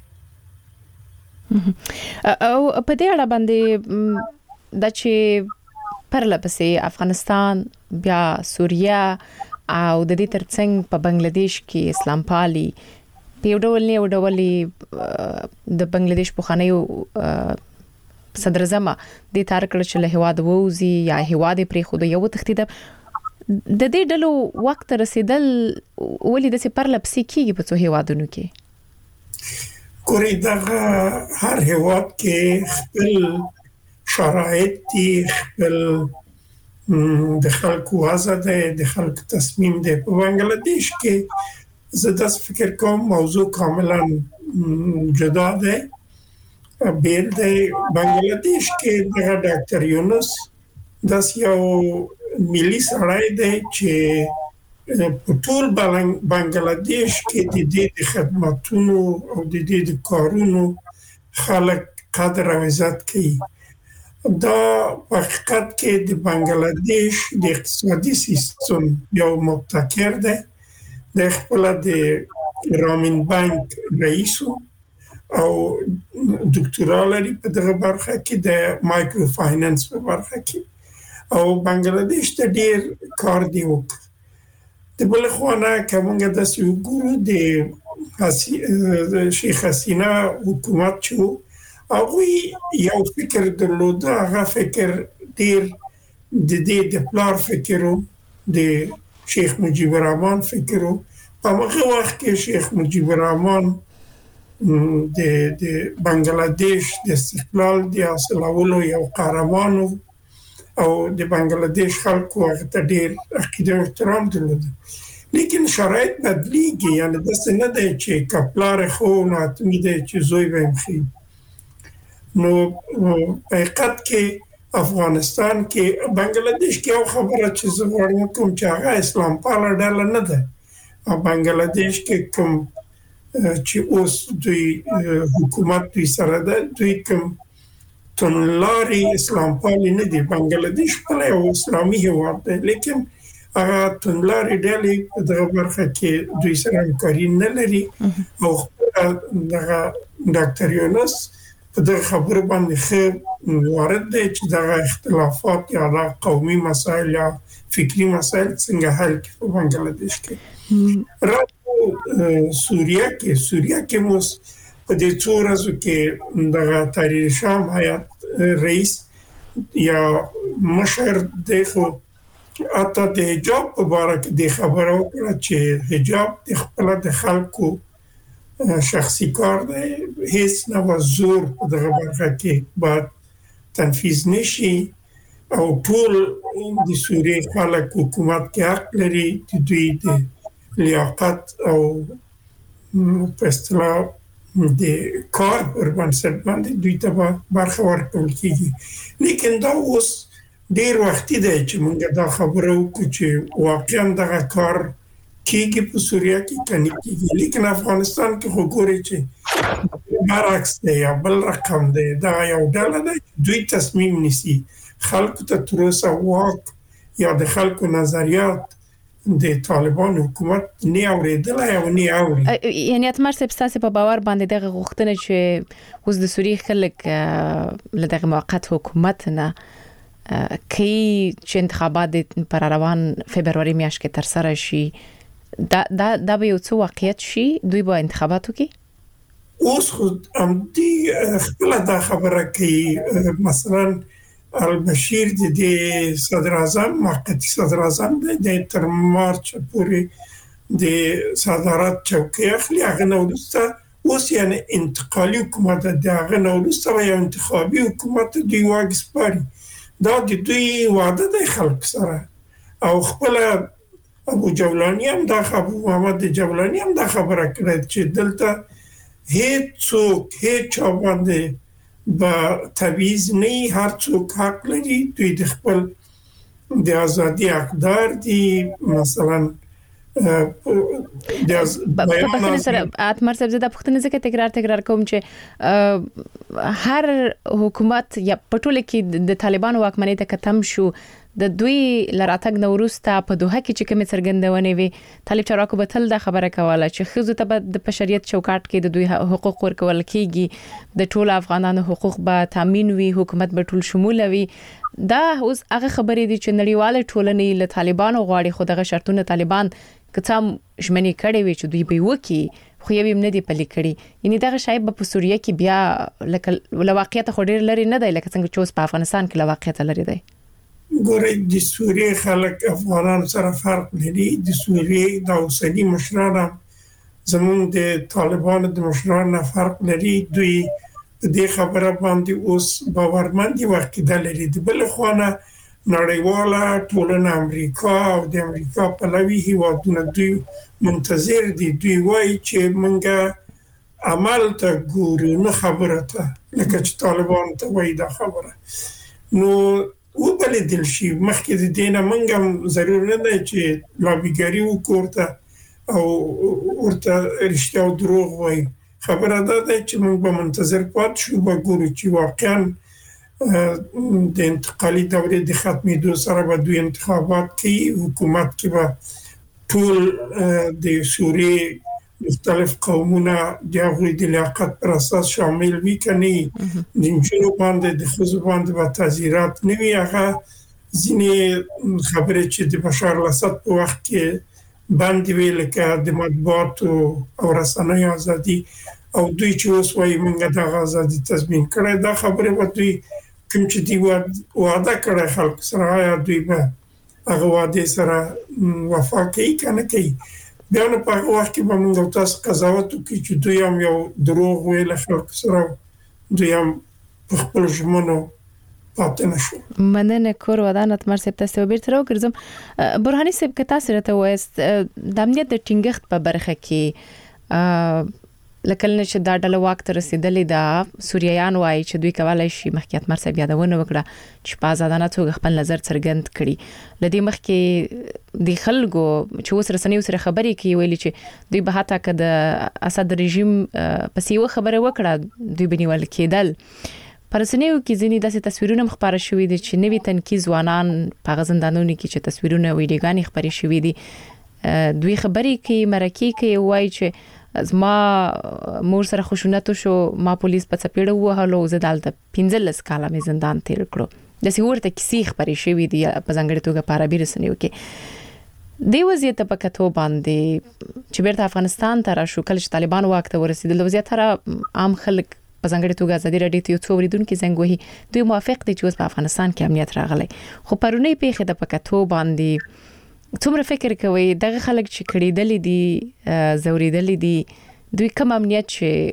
او په دې اړه باندې د چې پرلپسې افغانستان بیا سوریه او د دې ترڅنګ په بنگلاديش کې اسلام پالي په یو ډول د بنگلاديش په خانيو صدر زما د تارکل چې له هواد ووزي یا هواد پرې خو د یو تختید د دې ډلو وخت رسیدل ولې د پرلپسې کېږي په څو هوادونو کې کوري دغه هر هواد کې خپل شرایط دي خپل د خلکو آزاده د خلکو تصمیم دی په بنگلاديش کې زه داس فکر کوم موضوع کاملا جدا ده بیل د بنگلاديش کې د ډاکټر یونس داس یو ملي سړی دی چې په ټول بنگلاديش کې د دې خدماتونو او د دې کارونو خلک قدر او عزت کوي دا حقیقت کې د بنگلاديش د اقتصادي سیستم یو مبتکر دی د خپل د رامین بانک رئیس او دکتورا لري په دغه برخه کې د مایکرو فاینانس په برخه کې او بنگلاديش ته ډیر کار دی وکړ د بل خوانه کومه د سیګورو د شیخ حسینا حکومت چې هغه یو فکر درلود هغه فکر ډیر د دې د پلار فکرو د شیخ مجیب الرحمن فکرو په هغه وخت کې شیخ مجیب الرحمن د بنگلاديش د استقلال د حاصلولو یو قهرمانو او د بنگلاديش خلکو هغه ته ډیر عقیده او احترام درلود لیکن شرایط بدلیږي یعنی د څنګه د چې کپلار خو نه اتمی د چې زوی ومخي نو حقیقت کې افغانستان کې بنگلاديش کې یو خبره چې زه غواړم کوم چې هغه اسلام پاله ډله نه ده او بنگلاديش کې کوم چې اوس دوی حکومت دوی سره ده دوی کوم تنلاري اسلام پالي نه دي بنگلاديش په یو اسلامي هیواد دی لیکن هغه تنلاري ډلې دغه برخه کې دوی سره همکاري نه لري او دغه ډاکټر یونس په دغه خبرو باندې ښه وارد دی چې دغه اختلافات یا قومي مسایل یا فکری مسایل څنګه حل کړي په بنگلاديش کې سوریه کې موږ په دې څو ورځو کې دغه تحریر شام هیات رئیس یا مشر دغه اته د حجاب په اړه کې د خبرو کړه چې حجاب د خپل د خلکو شخصي کار دی هیڅ نه وزور دغه برخه کې بعد تنفیذ نشي او ټول د سوریه خلک حکومت کې حق لري چې دوی د لیاقت او په اصطلاح د کار پر بنسټ باندې دوی ته برخه ورکول کیږي لیکن دا اوس ډیر وخت دی چې موږ دا خبره وکړو چې واقعا دغه کار کیږي په سوریه کې کني کیږي لیکن افغانستان کې خو ګوري چې برعکس دی یا بل رقم دی دا یو ډله ده دوی تصمیم نیسي خلکو ته تروسه واک یا د خلکو نظریات د طالبان حکومت نه اوریدل او نه اوري یعنی اتمر سبستاسي په باور باندې دغه غوښتنه چې اوس د سوریه خلک لدغه موقت حکومت نه کی چې انتخابات پر روان فبرवरी میاشت کې تر سره شي دا به یو څه واقعیت شي دوی به انتخاباتو کې اوس خود هم دی خپل دا خبره کوي مثلا البشیر د صدر اعظم موقتی صدر اعظم د تر مارچ پورې د صدارت چوکۍ اخلي هغه نو وروسته اوس یعنی انتقالي حکومت د هغه نو وروسته یو انتخابي حکومت دی واګ سپاري دا د دوی وعده د خلک سره او خپل ابو جولانی هم دا خبر محمد جولانی هم دا خبره کړې چې دلته هیڅ چا باندې با تبعیض نه هر څوک حق لري دوی د خپل د ازادي حقدار دي مثلا په پښتني سره اتمر صاحب زده پښتني ځکه تکرار کوم چې هر حکومت یا پټول کې د طالبانو واکمنۍ ته ختم شو د دوی لراتګ نوروسته په دوه کې چې کوم څرګندونه وي طالب چارواکو به تل دا خبره کوله چې خزو ته د بشریت چوکاټ کې د دوی حقوق ورکول کیږي د ټول افغانانو حقوق به تامین وي حکومت به ټول شمول وي دا اوس هغه خبرې دي چې نړیواله ټولنې له طالبانو غواړي خو دغه شرطونه طالبان کڅم ژمنې کړې وي چې دوی به وکي خو یې هم نه دی پلي کړی یعنی دغه شایب په سوریه کې بیا لکه واقعیت خو ډیر لري نه دی لکه څنګه چې په افغانستان کې واقعیت لري دی ګورې د سوریه خلک افغانان سره فرق لري د سوریه د اوسنی مشران زمون د طالبانو د مشران فرق لري دوی د خبره باندې اوس باورمندي وکړه لري د بل خوانه نړیواله ټولنه امریکا او د امریکا په لوي هیوادونو دوی منتظر دي دوی وایي چې مونږه عمل ته ګورو نه خبره ته لکه چې طالبان ته وایي دا خبره نو وبل دل شي مخکې د دینه مونږ ضرور نه دی چې لابیګری وکړه او ورته رښتیا او دروغ وایي خبره ده چې موږ به منتظر پات شو به ګورو چې واقعا د انتقالي دورې د ختمېدو سره به دوی انتخابات کوي حکومت کې به ټول د سوریې مختلف قومونه د هغوی د لیاقت پر اساس شامل وي کني د نجونو باندې د ښځو باندې به تعزیرات نه وي هغه ځینې خبرې چې د بشار الاسد په وخت کې باندې وی لکه د مطبوعاتو او رسنیو ازادي او دوی چې اوس وايي موږ د ازادي تضمین کړی دا خبره به دوی کوم چې دی وعده کړی خلک سره یا دوی به هغه وعده سره وفا کوي کنه کوي بیا نو په وخت کې به موږ تاسو قضاوت کوي چې دوی هم یو دروغ ویل خلک سره دوی هم په خپل ژمنو پاتې نشو مننه کور ودانت مرسته تاسو بیرته راګرځم برهاني صاحب که تاسو راته وایست د امنیت د ټینګښت په برخه کې لکه چې دا ډله واک ته رسیدلې دا سوریایان وایي چې دوی کولای شي مخکې مرسته یادونه وکړه چې په آزادانه توګه خپل نظر څرګند کړي لدی مخکې د خلکو چې اوس رسنیو سره خبرې کوي ویلي چې دوی به حتی که د اسد رژیم پسې یو خبره وکړه دوی بنیول کېدل پرسنیو کې ځینې داسې تصویرونه مخبره شوې دي چې نوی تنکي ځوانان په غزندانونو کې چې تصویرونه ویډیوګانې خبرې شوې دي دوی خبرې کوي مرکې کوي وایي چې ما مور سره خشونت شو ما پولیس په چپېړه وهلو زه دالته 15 کاله مې زندان تیر کړو د سیورته کیسې خبرې شوې دي په ځانګړي توګه په عربي رسنیو کې د وضعیت په کتو باندې چې بیرته افغانستان ته راشو کله چې طالبان واک ته ورسېدل وضعیت سره عام خلک په ځانګړي توګه ازادي راډیو ته یو څو وریدونکو زنګ وهي دوی موافق دي چې اوس په افغانستان کې امنیت راغلی خو پرونی پیښه د پکتو باندې څومره فکر کوي دغه خلک چې کړیدل دي زوریدل دي دوی کوم امنیت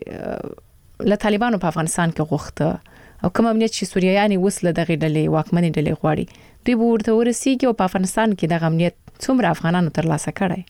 چې له طالبانو په افغانستان کې غوښته او کوم امنیت چې سوریایان وسله دغه ډلې واکمنې ډلې غواړي دوی به ورته ورسیږي او په افغانستان کې دغه امنیت څومره افغانانو ترلاسه کړي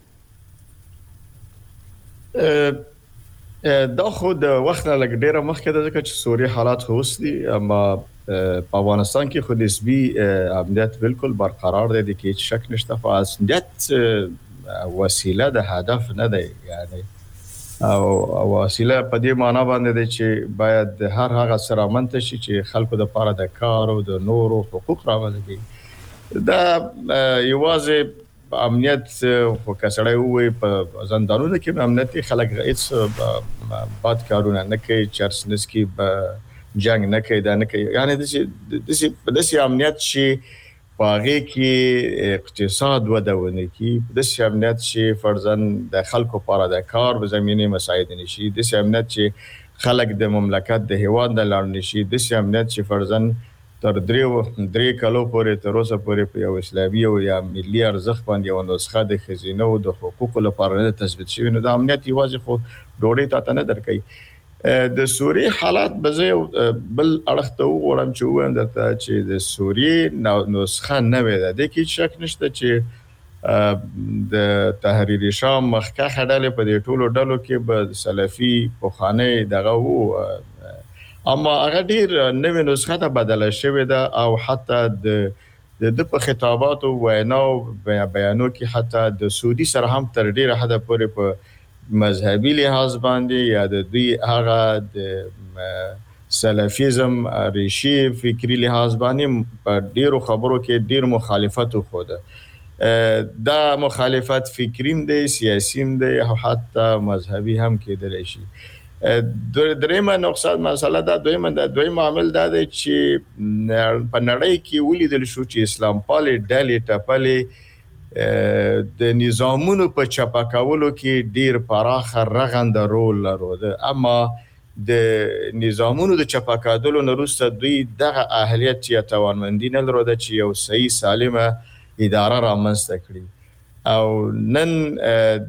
دا خو د وخت نه لګ ډیره مخکې د ځکه چې سوریه حالات خو اوس دي اما په افغانستان کې خو نسبی امنیت بالکل برقرار دی د هیڅ شک نشته خو امنیت وسیله د هدف نه دی یعنی او وسیله په دې معنی باندې دی چې باید هر هغه سره منته شي چې خلکو د لپاره د کار او د نورو حقوق راولي دا یوازې امنیت خو کسړی وي په زندانونو کې امنیت خلک هیڅ بد کارونه نه کوي چرسنس کې جنگ نه کوي دا نه کوي یعنی د امنیت شي پاغه کې اقتصاد ودونه کې د امنیت چې فرضاً د خلکو لپاره د کار په زمینه مساعد نشي د امنیت چې خلک د مملکت د هیواد د لاړ نشي د امنیت چې فرضاً تر درې کلو پورې تر اوسه پورې په یو اسلامي او یا ملي ارزښت باندې یو نسخه د خزینه او د حقوقو لپاره نه تثبیت شوی نو د امنیت یوازې خو ډوړې ته نه درکې د سوریې حالات به بل اړخ ته وګورم چې وایم درته چې د سوریې نسخه نه وي د کې شک نشته چې د تحریر شام مخکښه ډلې په دې ټولو ډلو کې به سلفي پوخانه دغه وو اما هغه ډیر نوې نسخه ته بدله شوې ده او حتی د په خطاباتو ویناو بیانو کې حتی د سعودي سره هم تر ډیره حد پورې په مذهبي لحاظ باندې یا د دوی هغه د سلفیزم ریشي فکری لحاظ باندې په ډیرو خبرو کې ډیر مخالفت خوده دا مخالفت فکریم دی سیاسیم دی او حتی مذهبي هم کېدلی شي درېمه نقصان مسله دا دویم عامل دا دی چې په نړۍ کې ولیدل شو چې اسلام پالې ډلې ټپلې د نظامونو په چپا کولو کې ډیر پراخه رغنده رول لرلو اما د نظامونو د چپا کولو نه وروسته دوی دغه اهلیت یا توانمندي نه لرله چې یو صحیح سالمه اداره رامنځته کړي او نن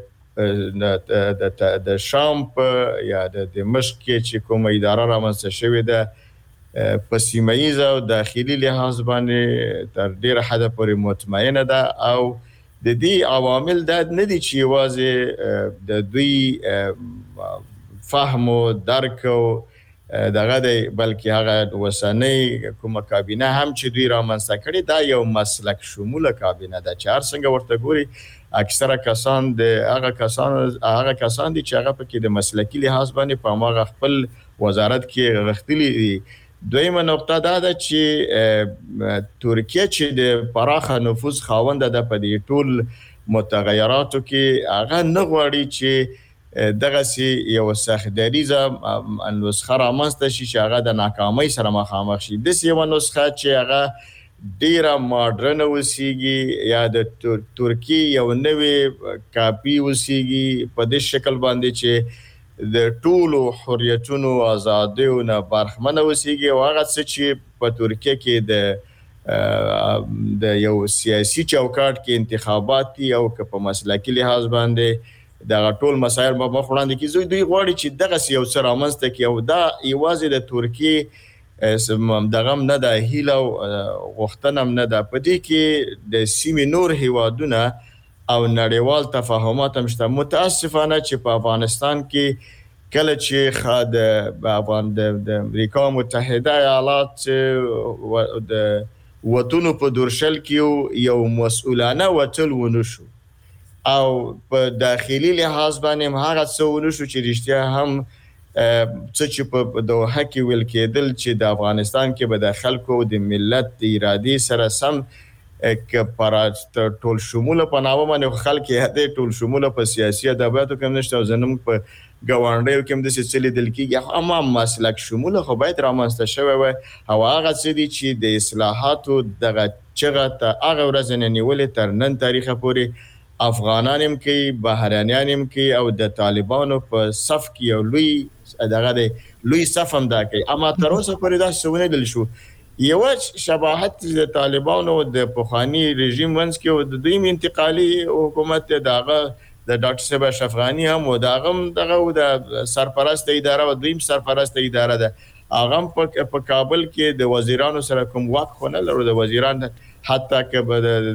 د شام یا د دمشق کې چې کومه اداره رامنځته شوې ده په سیمه ییزه او داخلي لحاظ باندې تر ډیره حد پورې مطمئنه ده او د دې عوامل دا نه دي چې یوازې د دوی فهم او درک او دغه دی بلکې هغه وسنۍ کومه کابینه هم چې دوی رامنځته کړي دا یو مسلک شموله کابینه ده چې هر څنګه ورته ګوري اکثره کسان د هغه کسان دي چې هغه پکې د مسلکي لحاظ باندې په هغه خپل وزارت کې غښتلي دي دویمه نقطه دا ده چې ترکیه چې د پراخه نفوذ خاوند ده په دې ټول متغیراتو کې هغه نه غواړي چې دغه سي یو سختدریزه نسخه رامنځته شي چې هغه د ناکامۍ سره مخامخ شي د یو نسخه چې هغه ډیره ماډرن وسیږي یا د ترکی یو نوې کاپی وسیږي په دې شکل باندې چې د ټولو حریتونو آزادیو نه برخمنه وسیږي او هغه څه چې په ترکیه کې د یو سیاسي چوکاټ کې انتخابات او په مسلکي لحاظ باندې دا ټول مسایل په مخ وړاندې کې دوی غواړي چې دغه یو څه رامنځته کړي او دا یوازې د ترکیه دغه نه د هیله او غوښتنه نه ده په دې کې د سیمې نور هیوادونه او نړیوال تفاهمات هم شته متاسفانه چې په افغانستان کې کله چې د امریکا متحده ایالات د وطنو په دورشل کې یو مسؤلانه وتل ونشو او په داخلي لحاظ باندې هغه څه ونشو چې رښتیا هم څه چې په دوحه کې ویل کېدل چې د افغانستان کې به د خلکو د ملت د ارادې سره سم که ټول شموله په نامه باندې خلک یې ټول شموله په سیاسي ادبیاتو کې نشته او زموږ په ګاونډیو کې هم داسې څه لیدل کېږي اما مسلک شموله خو باید رامنځته شوی وای او هغه څه دي چې د اصلاحاتو دغه چغه ته هغه ورځ نه نیولې تر نن تاریخه پورې افغانان هم کوي بهرانیان هم کوي او د طالبانو په صف کې یو لوی صف هم دا کوي اما تر اوسه پورې دا څه ونه لیدل شو یو شباهت د طالبانو د پخوانی رژیم منځ کې او د دویم انتقالي حکومت دغه د ډاکټر صاحب اشرف غنی هم او دغه د سرپرست اداره او دویم سرپرست اداره ده هغه په کابل کې د وزیرانو سره کوم واک خونه لرو د وزیران حتی که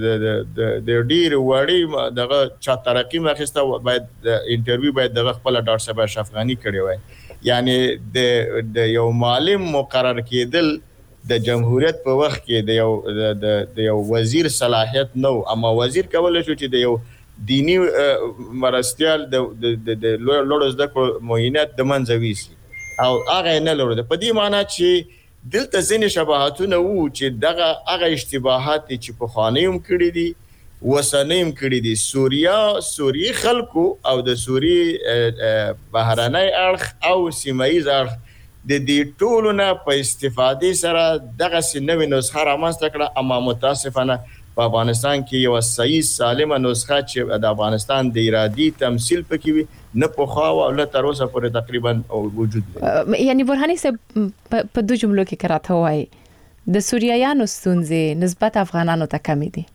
د ډیر وړي دغه چا ترقی مخسته باید انټرویو باید دغه خپل ډاکټر صاحب اشرف غنی کړی وای یعنی د یو معلم مقرر کېدل د جمهوریت په وخت کې د یو وزیر صلاحیت نو اما وزیر کولای شو چې د یو دینی مرستيال د لوړ زده کړو معینات د منځوي او هغه نه لرو په دې معنی چې دلته ځینې شباهتونه وو چې دغه هغه اشتباهات چې په خانیم کړی دي وسنیم کړی دي سوریه خلکو او د سوریه بهرنۍ اړخ او سیمایي اړخ د دې ټولو نه په استفادې سره دغه نوې نسخه رامنځته کړه. اما متاسفانه په افغانستان کې یو صحیح سالمه نسخه چې د افغانستان د ارادي تمثيل پکې وي نه په خوا او له تر اوسه پورې تقریبا وجود لري. یعنی برهاني صاحب په دوه جملو کې کراته وایي د سوریایانو ستونزې نسبت افغانانو ته کمې دي.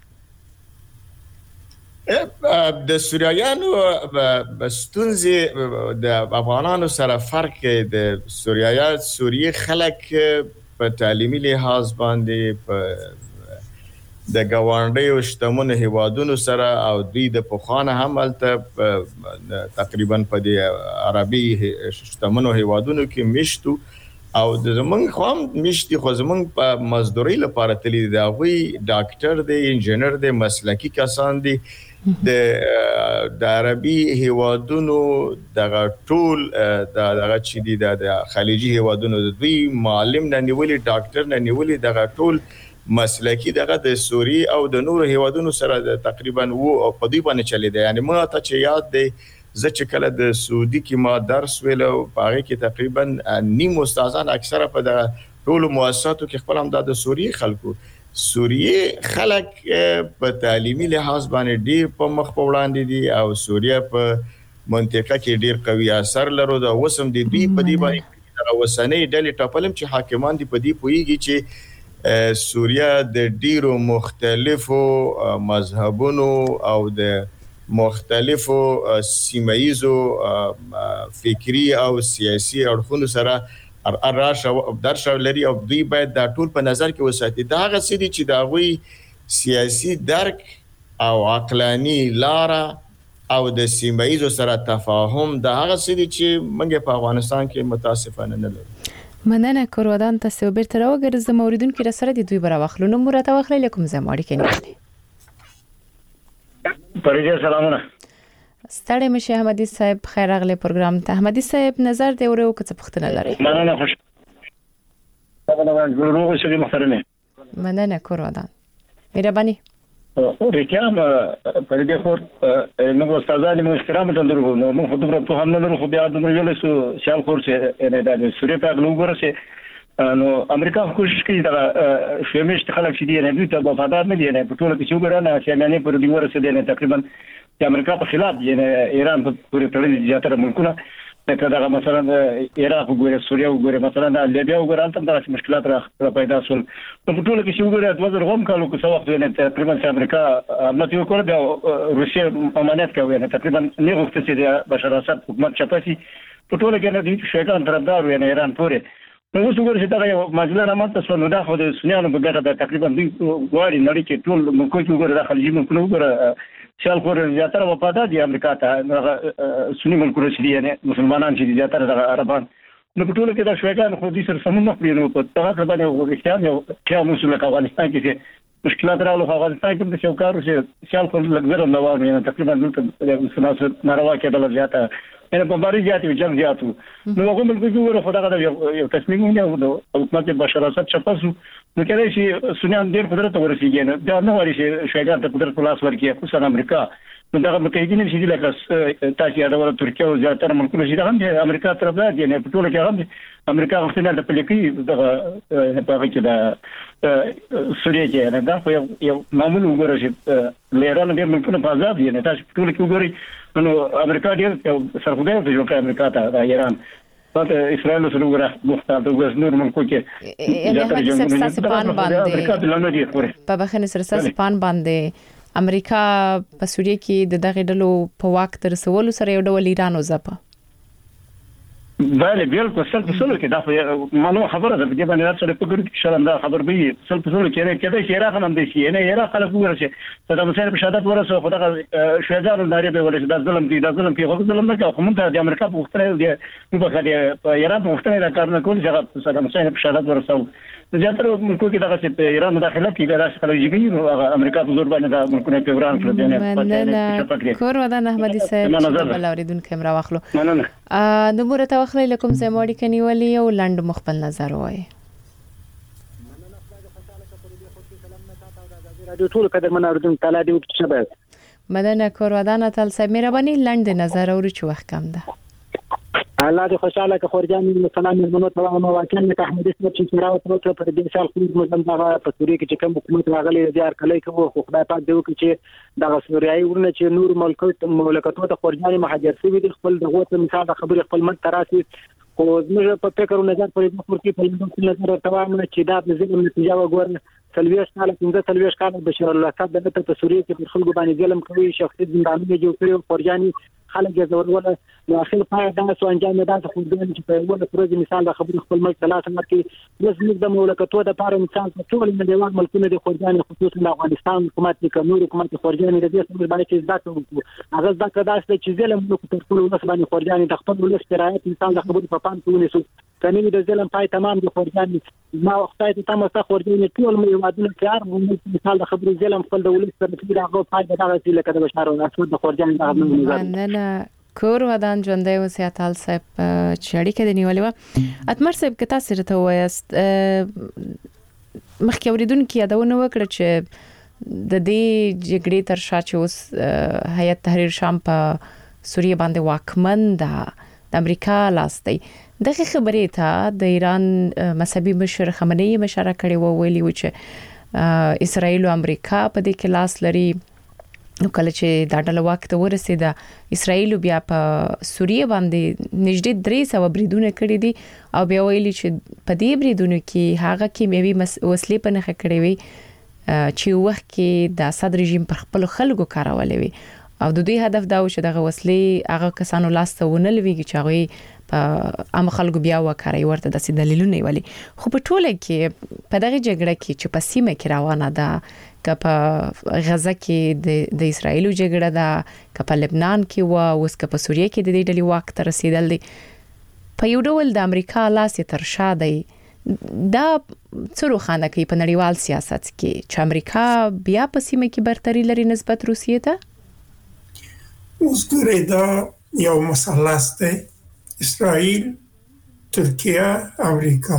د سوریایانو ستونزې د افغانانو سره فرق د سوریه خلک په تعلیمي لحاظ باندې په د ګاونډیو شتمنو هیوادونو سره او دوی د پخوانه هم الته تقریبا په د عربي شتمنو هیوادونو کې مشتو او د زمونږ خام مشتي خو زمونږ په مزدوري لپاره تللی دی. هغوی ډاکټر دی، انجینر دی، مسلکی کسان دي. د عربي هیوادونو دغه ټول دغه چې دي د خلیجي هیوادونو د دوی معلم نه نیولي، ډاکټر نه نیولي، دغه ټول مسلکی دغه د سوری او د نورو هیوادونو سره تقریبا وو او په دې باندې چلی دی. یعنی ما ته چې یاد دی زه چې کله د سعودي کې ما درس ویلو پاره کې تقریبا نیم استادان اکثره په د ټولو مؤسساتو کې خپل هم د سوریه خلکو سوریه خلک په تعلیمي لحاظ باندې ډیر په مخ په وړاندې دي او سوریه په منطقه کې ډیر قوي اثر لرو. دا وسم دي دوی په دې باندې د وسنۍ ډلې ټاپلم چې حاکمان دي په دې پويږي چې سوریه د ډیرو مختلفو مذهبونو او د مختلفو سیمایزو فکری او سیاسي اړخونو سره درشه لري او دوی باید دا ټول په نظر کې وساتي. دا هغه څه دي چې دا غوي سیاسي درک او عقلاني لاره او د سیمایزو سره تفاهم دا هغه څه دي چې موږ په افغانستان کې متاسفانه نه لرو. مننه کورودان تاسو بیرته راوګرځم اوریدونکو را سره د دوی برا واخلو نو مرته واخلې کوم زموږ کې نه پرېږه سلامونه. ستړي مشه احمدي صاحب خیر راغلی پروګرام ته. احمدي صاحب نظر دی ورو که څه پوښتنه لري؟ مننه خوش مننه کورودان مهرباني. ریکام پرېږه خور نو استادانو مو احترام ته درو نو موږ خبره په هم نه لرو خو بیا د ویل سو شال خور چې نه د سوري په غلو ګورسه نو امریکا کوشش کوي دا شومشت خلک چې دی نه دوی ته وفادار نه دي نه په ټول کې چې وګورنه چې نه پر دی ورسه دي نه تقریبا د امریکا په خلاف دی نه ایران په پوره تړلې زیاتره ملکونه لکه دا مثلا عراق وګوره، سوریه وګوره، مثلا لیبیا وګوره، تل دا مشکلات را پیدا شول. په ټول کې چې وګوره 2000 کالو کې څو وخت نه تقریبا امریکا عملیات وکړ د روسیې امانت کوي نه تقریبا نه وخت چې بشار اسد حکومت چپاسي په ټول کې نه دي شیطان طرفدار وي نه ایران پورې. نو اوس وګورئ چې دا یو مجله رامنځته شو نو دا خو د سنیانو په ګټه ده تقریبا دوی غواړي نړۍ کې ټول ملکو کې وګوره د خلیجي ملکونو وګوره شال خور زیاتره وفادار دي امریکا ته سنی ملکونو چې دي نه مسلمانان چې زیاتره د عربان نو په ټول کې دا شوګان خو دې سره سمون نه کړی نو په هغه باندې وګورئ یو کیا مسله افغانستان کې مشکلات راغلو افغانستان کې د شوکارو چې شال خور لګره نو وایي تقریبا د سناسو ناروا کې بل زیاته نه په باري زیاتې جنگ زیاتو نو هغه ملک کې ورو خدای دا یو تصمیم ونیو د حکومت بشار اسد چپاسو نو کله چې سنیان ډېر قدرت ورسیږي نه دا نه وایي چې شوګان ته قدرت په لاس ورکړي خصوصا امریکا نو دا مکه کې نه شي لکه تاسو یاد ورته ترکیه او زیاتره ملکونه چې هم د امریکا طرف دی نه په ټول کې هم امریکا غوښتنه د پلیکي دغه په هغه کې دا سوریه کې نه دا یو معمول وګورئ چې لیران د ملکونو په آزاد دي نه تاسو ټول کې وګورئ نو امریکا ډېر سرخوده دی چې امریکا ته ایران په اسرائیل سره وګوره مختار د نور ملکو کې په بخنه سره سپان باندې امریکا په سوریه کې د دغه ډلو په واک تر رسولو سره یو ډول ایران وزپه بله بالکل سل په سلو کې دا معلومه خبره ده په دې باندې راځي په ګرځي شرم دا خبر به سل په سلو کې نه کېدای چې عراق هم دي شي نه عراق خلک وګورئ چې صدام حسین په شهادت ورسو خو دا شهادت لري به ولې دا ظلم دي دا ظلم کې هغه ظلم نه کوي موږ د امریکا په وختره دی په خاطر ایران په وختره دا کار نه کول چې صدام حسین په شهادت ورسو زیاتره ملکو کې دا چې ایران مداخله کوي دا خلک نو امریکا په زور باندې دا ملکونه په وران کړل نه کور ودان احمدي صاحب بل اوریدونکو کیمرا واخلو مننه د مورته واخلې لکم زموږ کني ولي او لند مخبل نظر وای رادیو ټول قدر من اوریدونکو تعالی دې وکړي مدنه کور ودان تل صاحب مهرباني لند نظر اوري چې وخت کم ده الله دې خوشاله که خورجان سلام منو ته واکن ته احمد اسمت چې راوته وکړه په دې سال خو مزم دا په سوري کې چې کوم حکومت راغلی دی ارکلې کوي خو خدای پاک دې وکړي چې دا سوریایي ورنه چې نور مملکتونو ته خورجان مهاجر شوی دي خپل دغه مثال خبرې خپل مت تراسي خو زموږ په فکر او نظر پر دې خورتي په دې نظر تمام چې دا د ظلم نتیجه وګورنه سلويش کال 15 کال بشیر الله صاحب دغه په سوري کې پر خلکو باندې ظلم کوي شخصي زندانونه جوړ کړي خورجاني خلک یې ضرورله نو اخر پای دا سو انجام نه دا خو دې چې په یو پروژه مثال د خبرو خپل ملک ثلاثه مرکي بس موږ د مملکتونو د لپاره مثال ټول د دیوال ملکونه د خورجان خصوصا د افغانستان حکومت کې نور حکومت خورجان د دې څخه باندې چې ځکه وو هغه ځکه دا چې ظلم نو په ټول ولس باندې خورجان د خپل ولس شرایط مثال د خبرو په پام کې ونیسو کني د ظلم پای تمام د خورجان ما وختای ته تاسو خورجان ټول مې وادونه کار مثال د خبرو ظلم خپل د ولس سره کې راغو پای دغه چې لکه د بشار او اسود د خورجان د کور ودان ژوندۍ وسیاتال صاحب چې اړیکه د نیولې و اتمر صاحب که تاسو ته وایست مخکې اوریدونکو یادونه وکړه چې د دې جګړې تر شا چې اوس هیئت تحریر شام په سوریه باندې واکمن ده د امریکا لاس دی دغه خبرې ته د ایران مذهبي مشر خامنه‌ای مشاره کړې و ویلي و چې اسرائیل او امریکا په دې کې لاس لري نو کله چې دا ډله وخت ورسېده اسرائیل بیا په سوریه باندې نږدې 300 بریدونه کړي دي او بیا ویلي چې په دې بریدونو کې هغه کیمیاوي وسلې په نخښه کړې وي چې وخت کې د اسد رژیم پر خپل خلکو کارولې وي او د دوی هدف دا و چې دغه وسلې هغه کسانو لاس ته ونه لويږي چې هغه په عام خلکو بیا وکړي ورته د دلیلونه ویلي خو په ټوله کې په دغه جګړه کې چې په سیمه کې روانه ده که په غزه کې د اسرایل جګړه ده که په لبنان کې و اوس که په سوریه کې د دې ډلې واک ته رسیدل دي په یو ډول د امریکا لاس تر شا دی دا څو روښانه کوي په نړیوال سیاست کې چې امریکا بیا په سیمه کې برتري لري نسبت روسیې ته اوس ګورئ دا یو مثلث دی اسرائیل ترکیه امریکا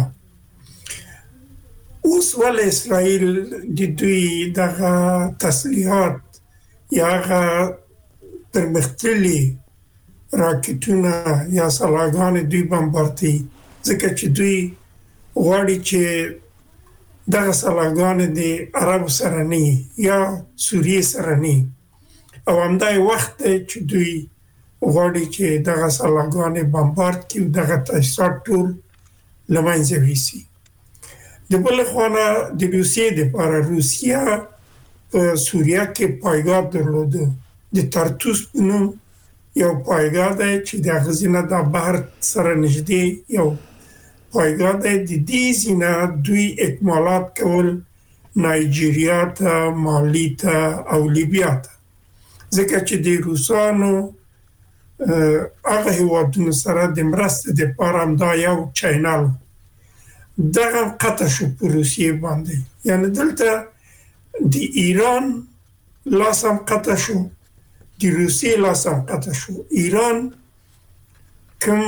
اوس ول اسرائیل د دوی دغه تسلیحات یا پرمختللي راکټونه یا سلاګان دوی بمبارتي ځکه چې دوی غواړي چې دغه سلاګان د عربو سره نه یا سوریه سره نه او همدای وخت چې دوی غواړي چې دغه سلاګان بمبارد کړي دغه تاسیسات ټول لمنځه ویسي د بل خونه د روسیې لپاره روسیا په سوریه کې پایگاه درلوده د تارتوس په نوم یو پایگاه دی چې د غزنه د بحر سره نږدې یو پایگاه دی د دې ځینه دوی اکمالات کول نایجیریا ته مالی ته او لیبیا ته ځکه چې د روسانو هغه هیوادونو سره د مرستې لپاره هم دا یو چینل دغه قطع شو په روسیې باندې یعنی دلته د ایران لاسم قطع شو د روسیې لاسم قطع شو ایران کوم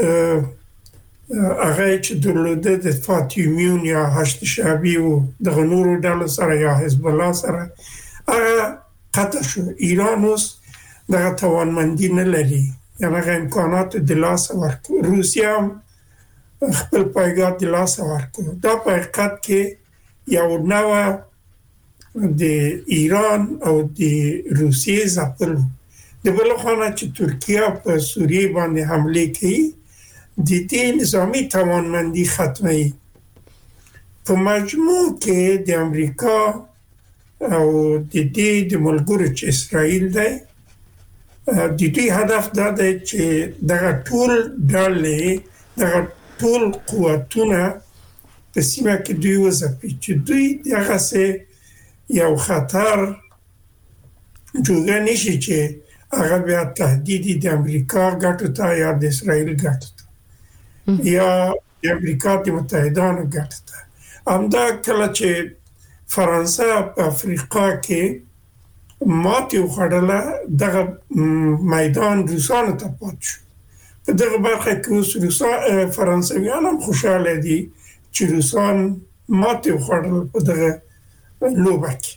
هغه چې درلوده د فاطمیون یا هشت شعبی و دغه نورو ډلو سره یا حزب الله سره هغه قطع شو ایران اوس دغه توانمندي نه لري یعنی هغه امکانات د لاس ورکو روسیه هم خپل پایگاه د لاس ورکو دا په حقیقت کې یو نوع د ایران او د روسیې ځپل د بل خونه چې ترکیه په سوریه باندې حمله کوي د دې نظامی توانمندي ختمي په مجموع کې د امریکا او د دې د ملګرو چې اسرائیل دی د دې هدف دا دی چې دغه ټول ډلې دغه ټول قوتونه په سیمه کې دوی وځپي چې دوی دغه سه یو خطر جوړ نشي چې هغه بیا تهدید د امریکا ګټو ته یا د اسرائیل ګټو ته یا د امریکا د متحدانو ګټو ته همدا کله چې فرانسه په افریقا کې ماتې وخوړله دغه میدان روسانو ته پات شو په دغه برخه کې اوس فرانسویان هم خوشاله دي چې روسان ماتې وخوړل په دغه لوبه کې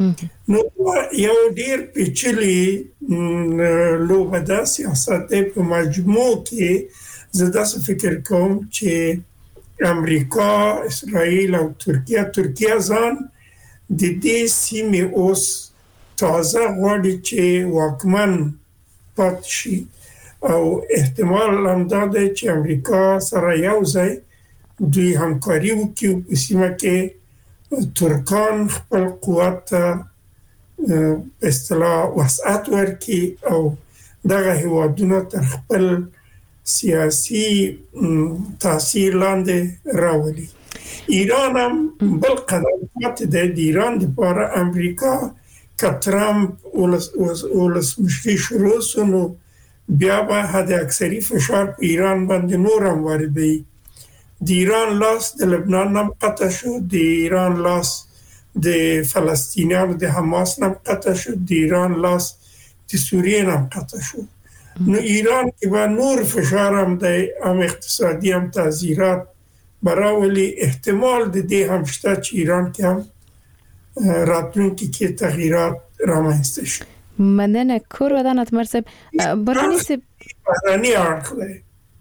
نو یو ډیر پیچلی لوبه ده سیاست په مجموع کې زه داسې فکر کوم چې امریکا، اسرائیل او ترکیه ځان د دې سیمې اوس تازه غواړي چې واکمن پاتې شي او احتمال هم دا دی چې امریکا سره یو ځای دوی همکاري وکړي په سیمه کې ترکان خپل قوت ته اصطلاح وسعت ورکړي او دغه هیوادونه تر خپل سیاسي تاثیر لاندې راولي. ایران هم بل قدم پاتې دی. د ایران لپاره امریکا که ترامپ ولسمشري شروع شو نو بیا به حد اکثري فشار په ایران باندې نور هم واردوي. د ایران لاس د لبنان هم قطع شو، د ایران لاس د فلسطینیانو د حماس هم قطع شو، د ایران لاس د سوریې هم قطع شو. نو ایران کې به نور فشار هم دی، هم اقتصادي هم تعزیرات براولي. احتمال د دې هم شته چې ایران کې هم راتلونکي کې تغییرات رامنځته شي. مننه کور ودان اتمر صاحب. برهانی صاحب برهانی اړخ دی.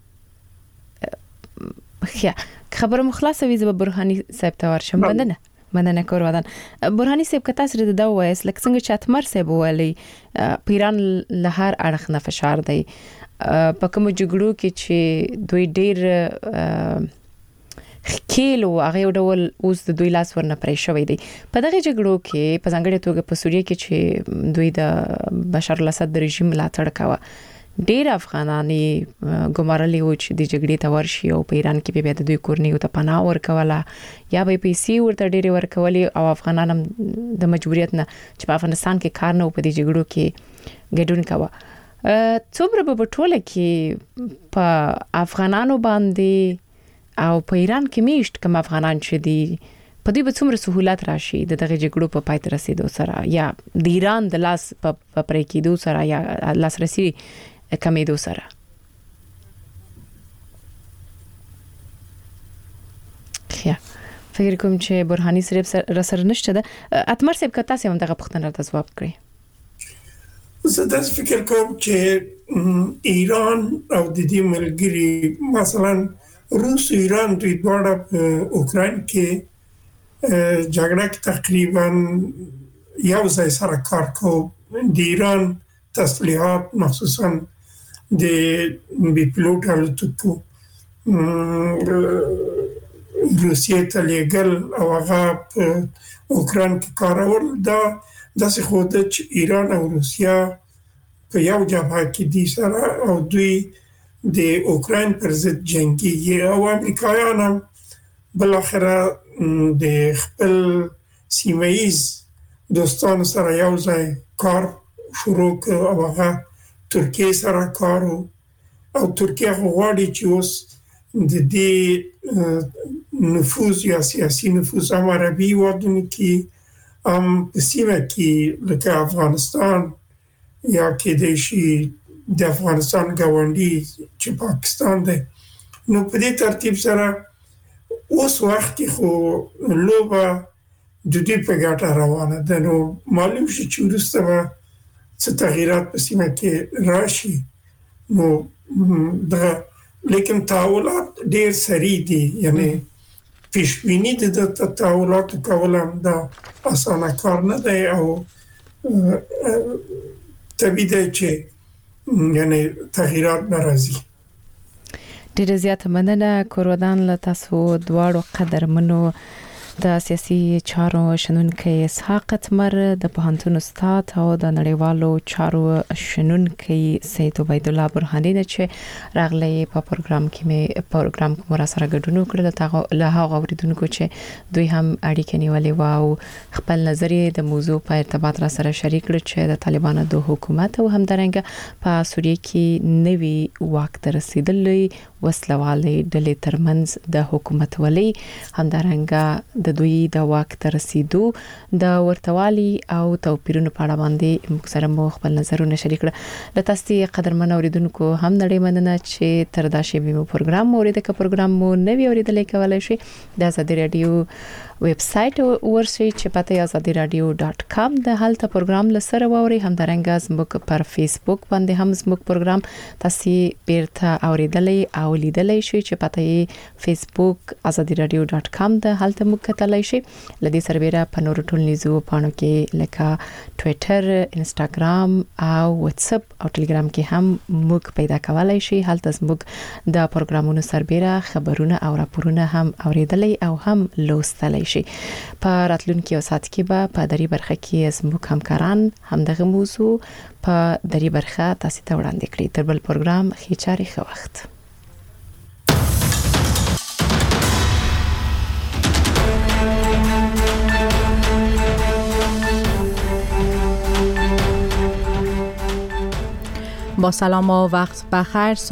خبر مخلصه وي زه برهانی صاحب ته ورشم. مننه کور ودان. برهانی صاحب که تاسو د وایس لکه څنګه چې اتمر صاحب ویلي پیران له هر اړخ نه فشار دی په کوم جګړو کې چې دوی ډیر کېلو هغه ډول اوس د دوی لاس ورنه پرې شوی دی. په دغه جګړو کې په ځانګړي توګه په سوریه کې چې دوی د بشار الاسد رژیم ملاتړ کاوه، ډیر افغانانی ګمارلي و چې د جګړې ته ورشي او په ایران کې به د دوی کورنیو ته پناه ورکوله یا به پیسې ورته ډېری ورکولي او افغانان هم د مجبوریت نه چې په افغانستان کې کار نه و په دې جګړو کې ګډون کاوه. څومره په ټوله کې په افغانانو باندې او په ایران کې میشت کوم افغانان چې دي په دې به څومره سہولت راشي دغه جګړو په پای ته رسیدو سره یا د ایران د لاس په پرې کېدو سره یا لاسرسي کمیدو سره؟ فکر کوم چې برهانی صاحب سره نشته ده. اتمر صاحب که تاسو هم دغه پوښتنه ته ځواب کړئ. زه دا فکر کوم چې ایران او د دې ملګری مثلا روس او ایران دوی دواړه په اوکراین کې جګړه کې تقریبا یو ځای سره کار کوي. د ایران تسلیحات مخصوصا د بي پلوټ الوتکو روسیې ته لېږل او هغه په اوکراین کې کارول دا داسې خو ده چې ایران او روسیا په یو جبهه کې دي سره او دوی د اوکراین پر ضد جنګیږي او امریکایان هم بالاخره د خپل سیمه‌ایز دوستانو سره یو ځای کار شروع کړ او هغه ترکیه سره کار او ترکیه غواړي چې اوس د دې نفوذ یا سیاسي نفوذ هم عربي هیوادونو کې هم په سیمه کې لکه افغانستان یا کېدای شي د افغانستان ګاونډي چې پاکستان دی. نو په دې ترتیب سره اوس وخت کې خو لوبه د دې په ګټه روانه ده. نو معلوم شي چې وروسته به څه تغییرات په سیمه کې راشي. نو دا لیکن تحولات ډېر سریع دي، یعنی پیشبینی د تحولات کول هم دا اسانه کار نه دی او طبیعي دی چې یعنی تغییرات ناراضي. ډېر زیات مننه کورودان له تاسو دواړو قدرمنو د سیاسي چارو شنونکي اسحاق اتمر، د پوهنتون استاد او د نړیوالو چارو شنونکي سید عبید الله برهانی چې راغلي په پروګرام کې مو سره ګډون وکړل. له هغه اوریدونکو چې دوی هم اړیکې نیولې و او خپل نظریه د موضوع په ارتباط را سره شریک کړ چې د طالبانو د حکومت او همدارنګه په سوریه کې نوي واک ته رسیدلې وسلوالې ډلې ترمنځ د حکومت ولې همدارنګه د دوی د واک ته رسیدو د ورتوالي او توپیرونو په اړه باندې موږ سره مو خپل نظرونه شریک کړل. د تاسو قدرمن اوریدونکو هم نړۍ مننه چې تر دا شی مو پروګرام اوریدل. که پروګرام مو نوی اوریدل کولای شي د آزادي رادیو ویب سټ ورشي چې پته azadiradio.com د هلته پروګرام لسره ووري هم درنګ زموږ پر فیسبوک باندې هم زموږ پروګرام تاسو بیرته اوریدلې او لیدلې شئ چې پته فیسبوک azadiradio.com د هلته مو کتلای شئ لدې سربېره په نورو ټولنیزو پاڼو کې لکه ټوئیټر، انسټاګرام او واتس اپ او ټلګرام کې هم موږ پیدا کولای شئ. هلته زموږ د پروګرامونو سربېره خبرونه او راپورونه هم اوریدلې او هم لوستلای شئ. په راتلونکي ساعت کې به په دری برخه کې زموږ همکاران هم دغه موضوع په دری برخه تاسو ته وړاندې کړي. تر بل پروګرام خېچاري ښه وخت. با سلام و وقت بخیر.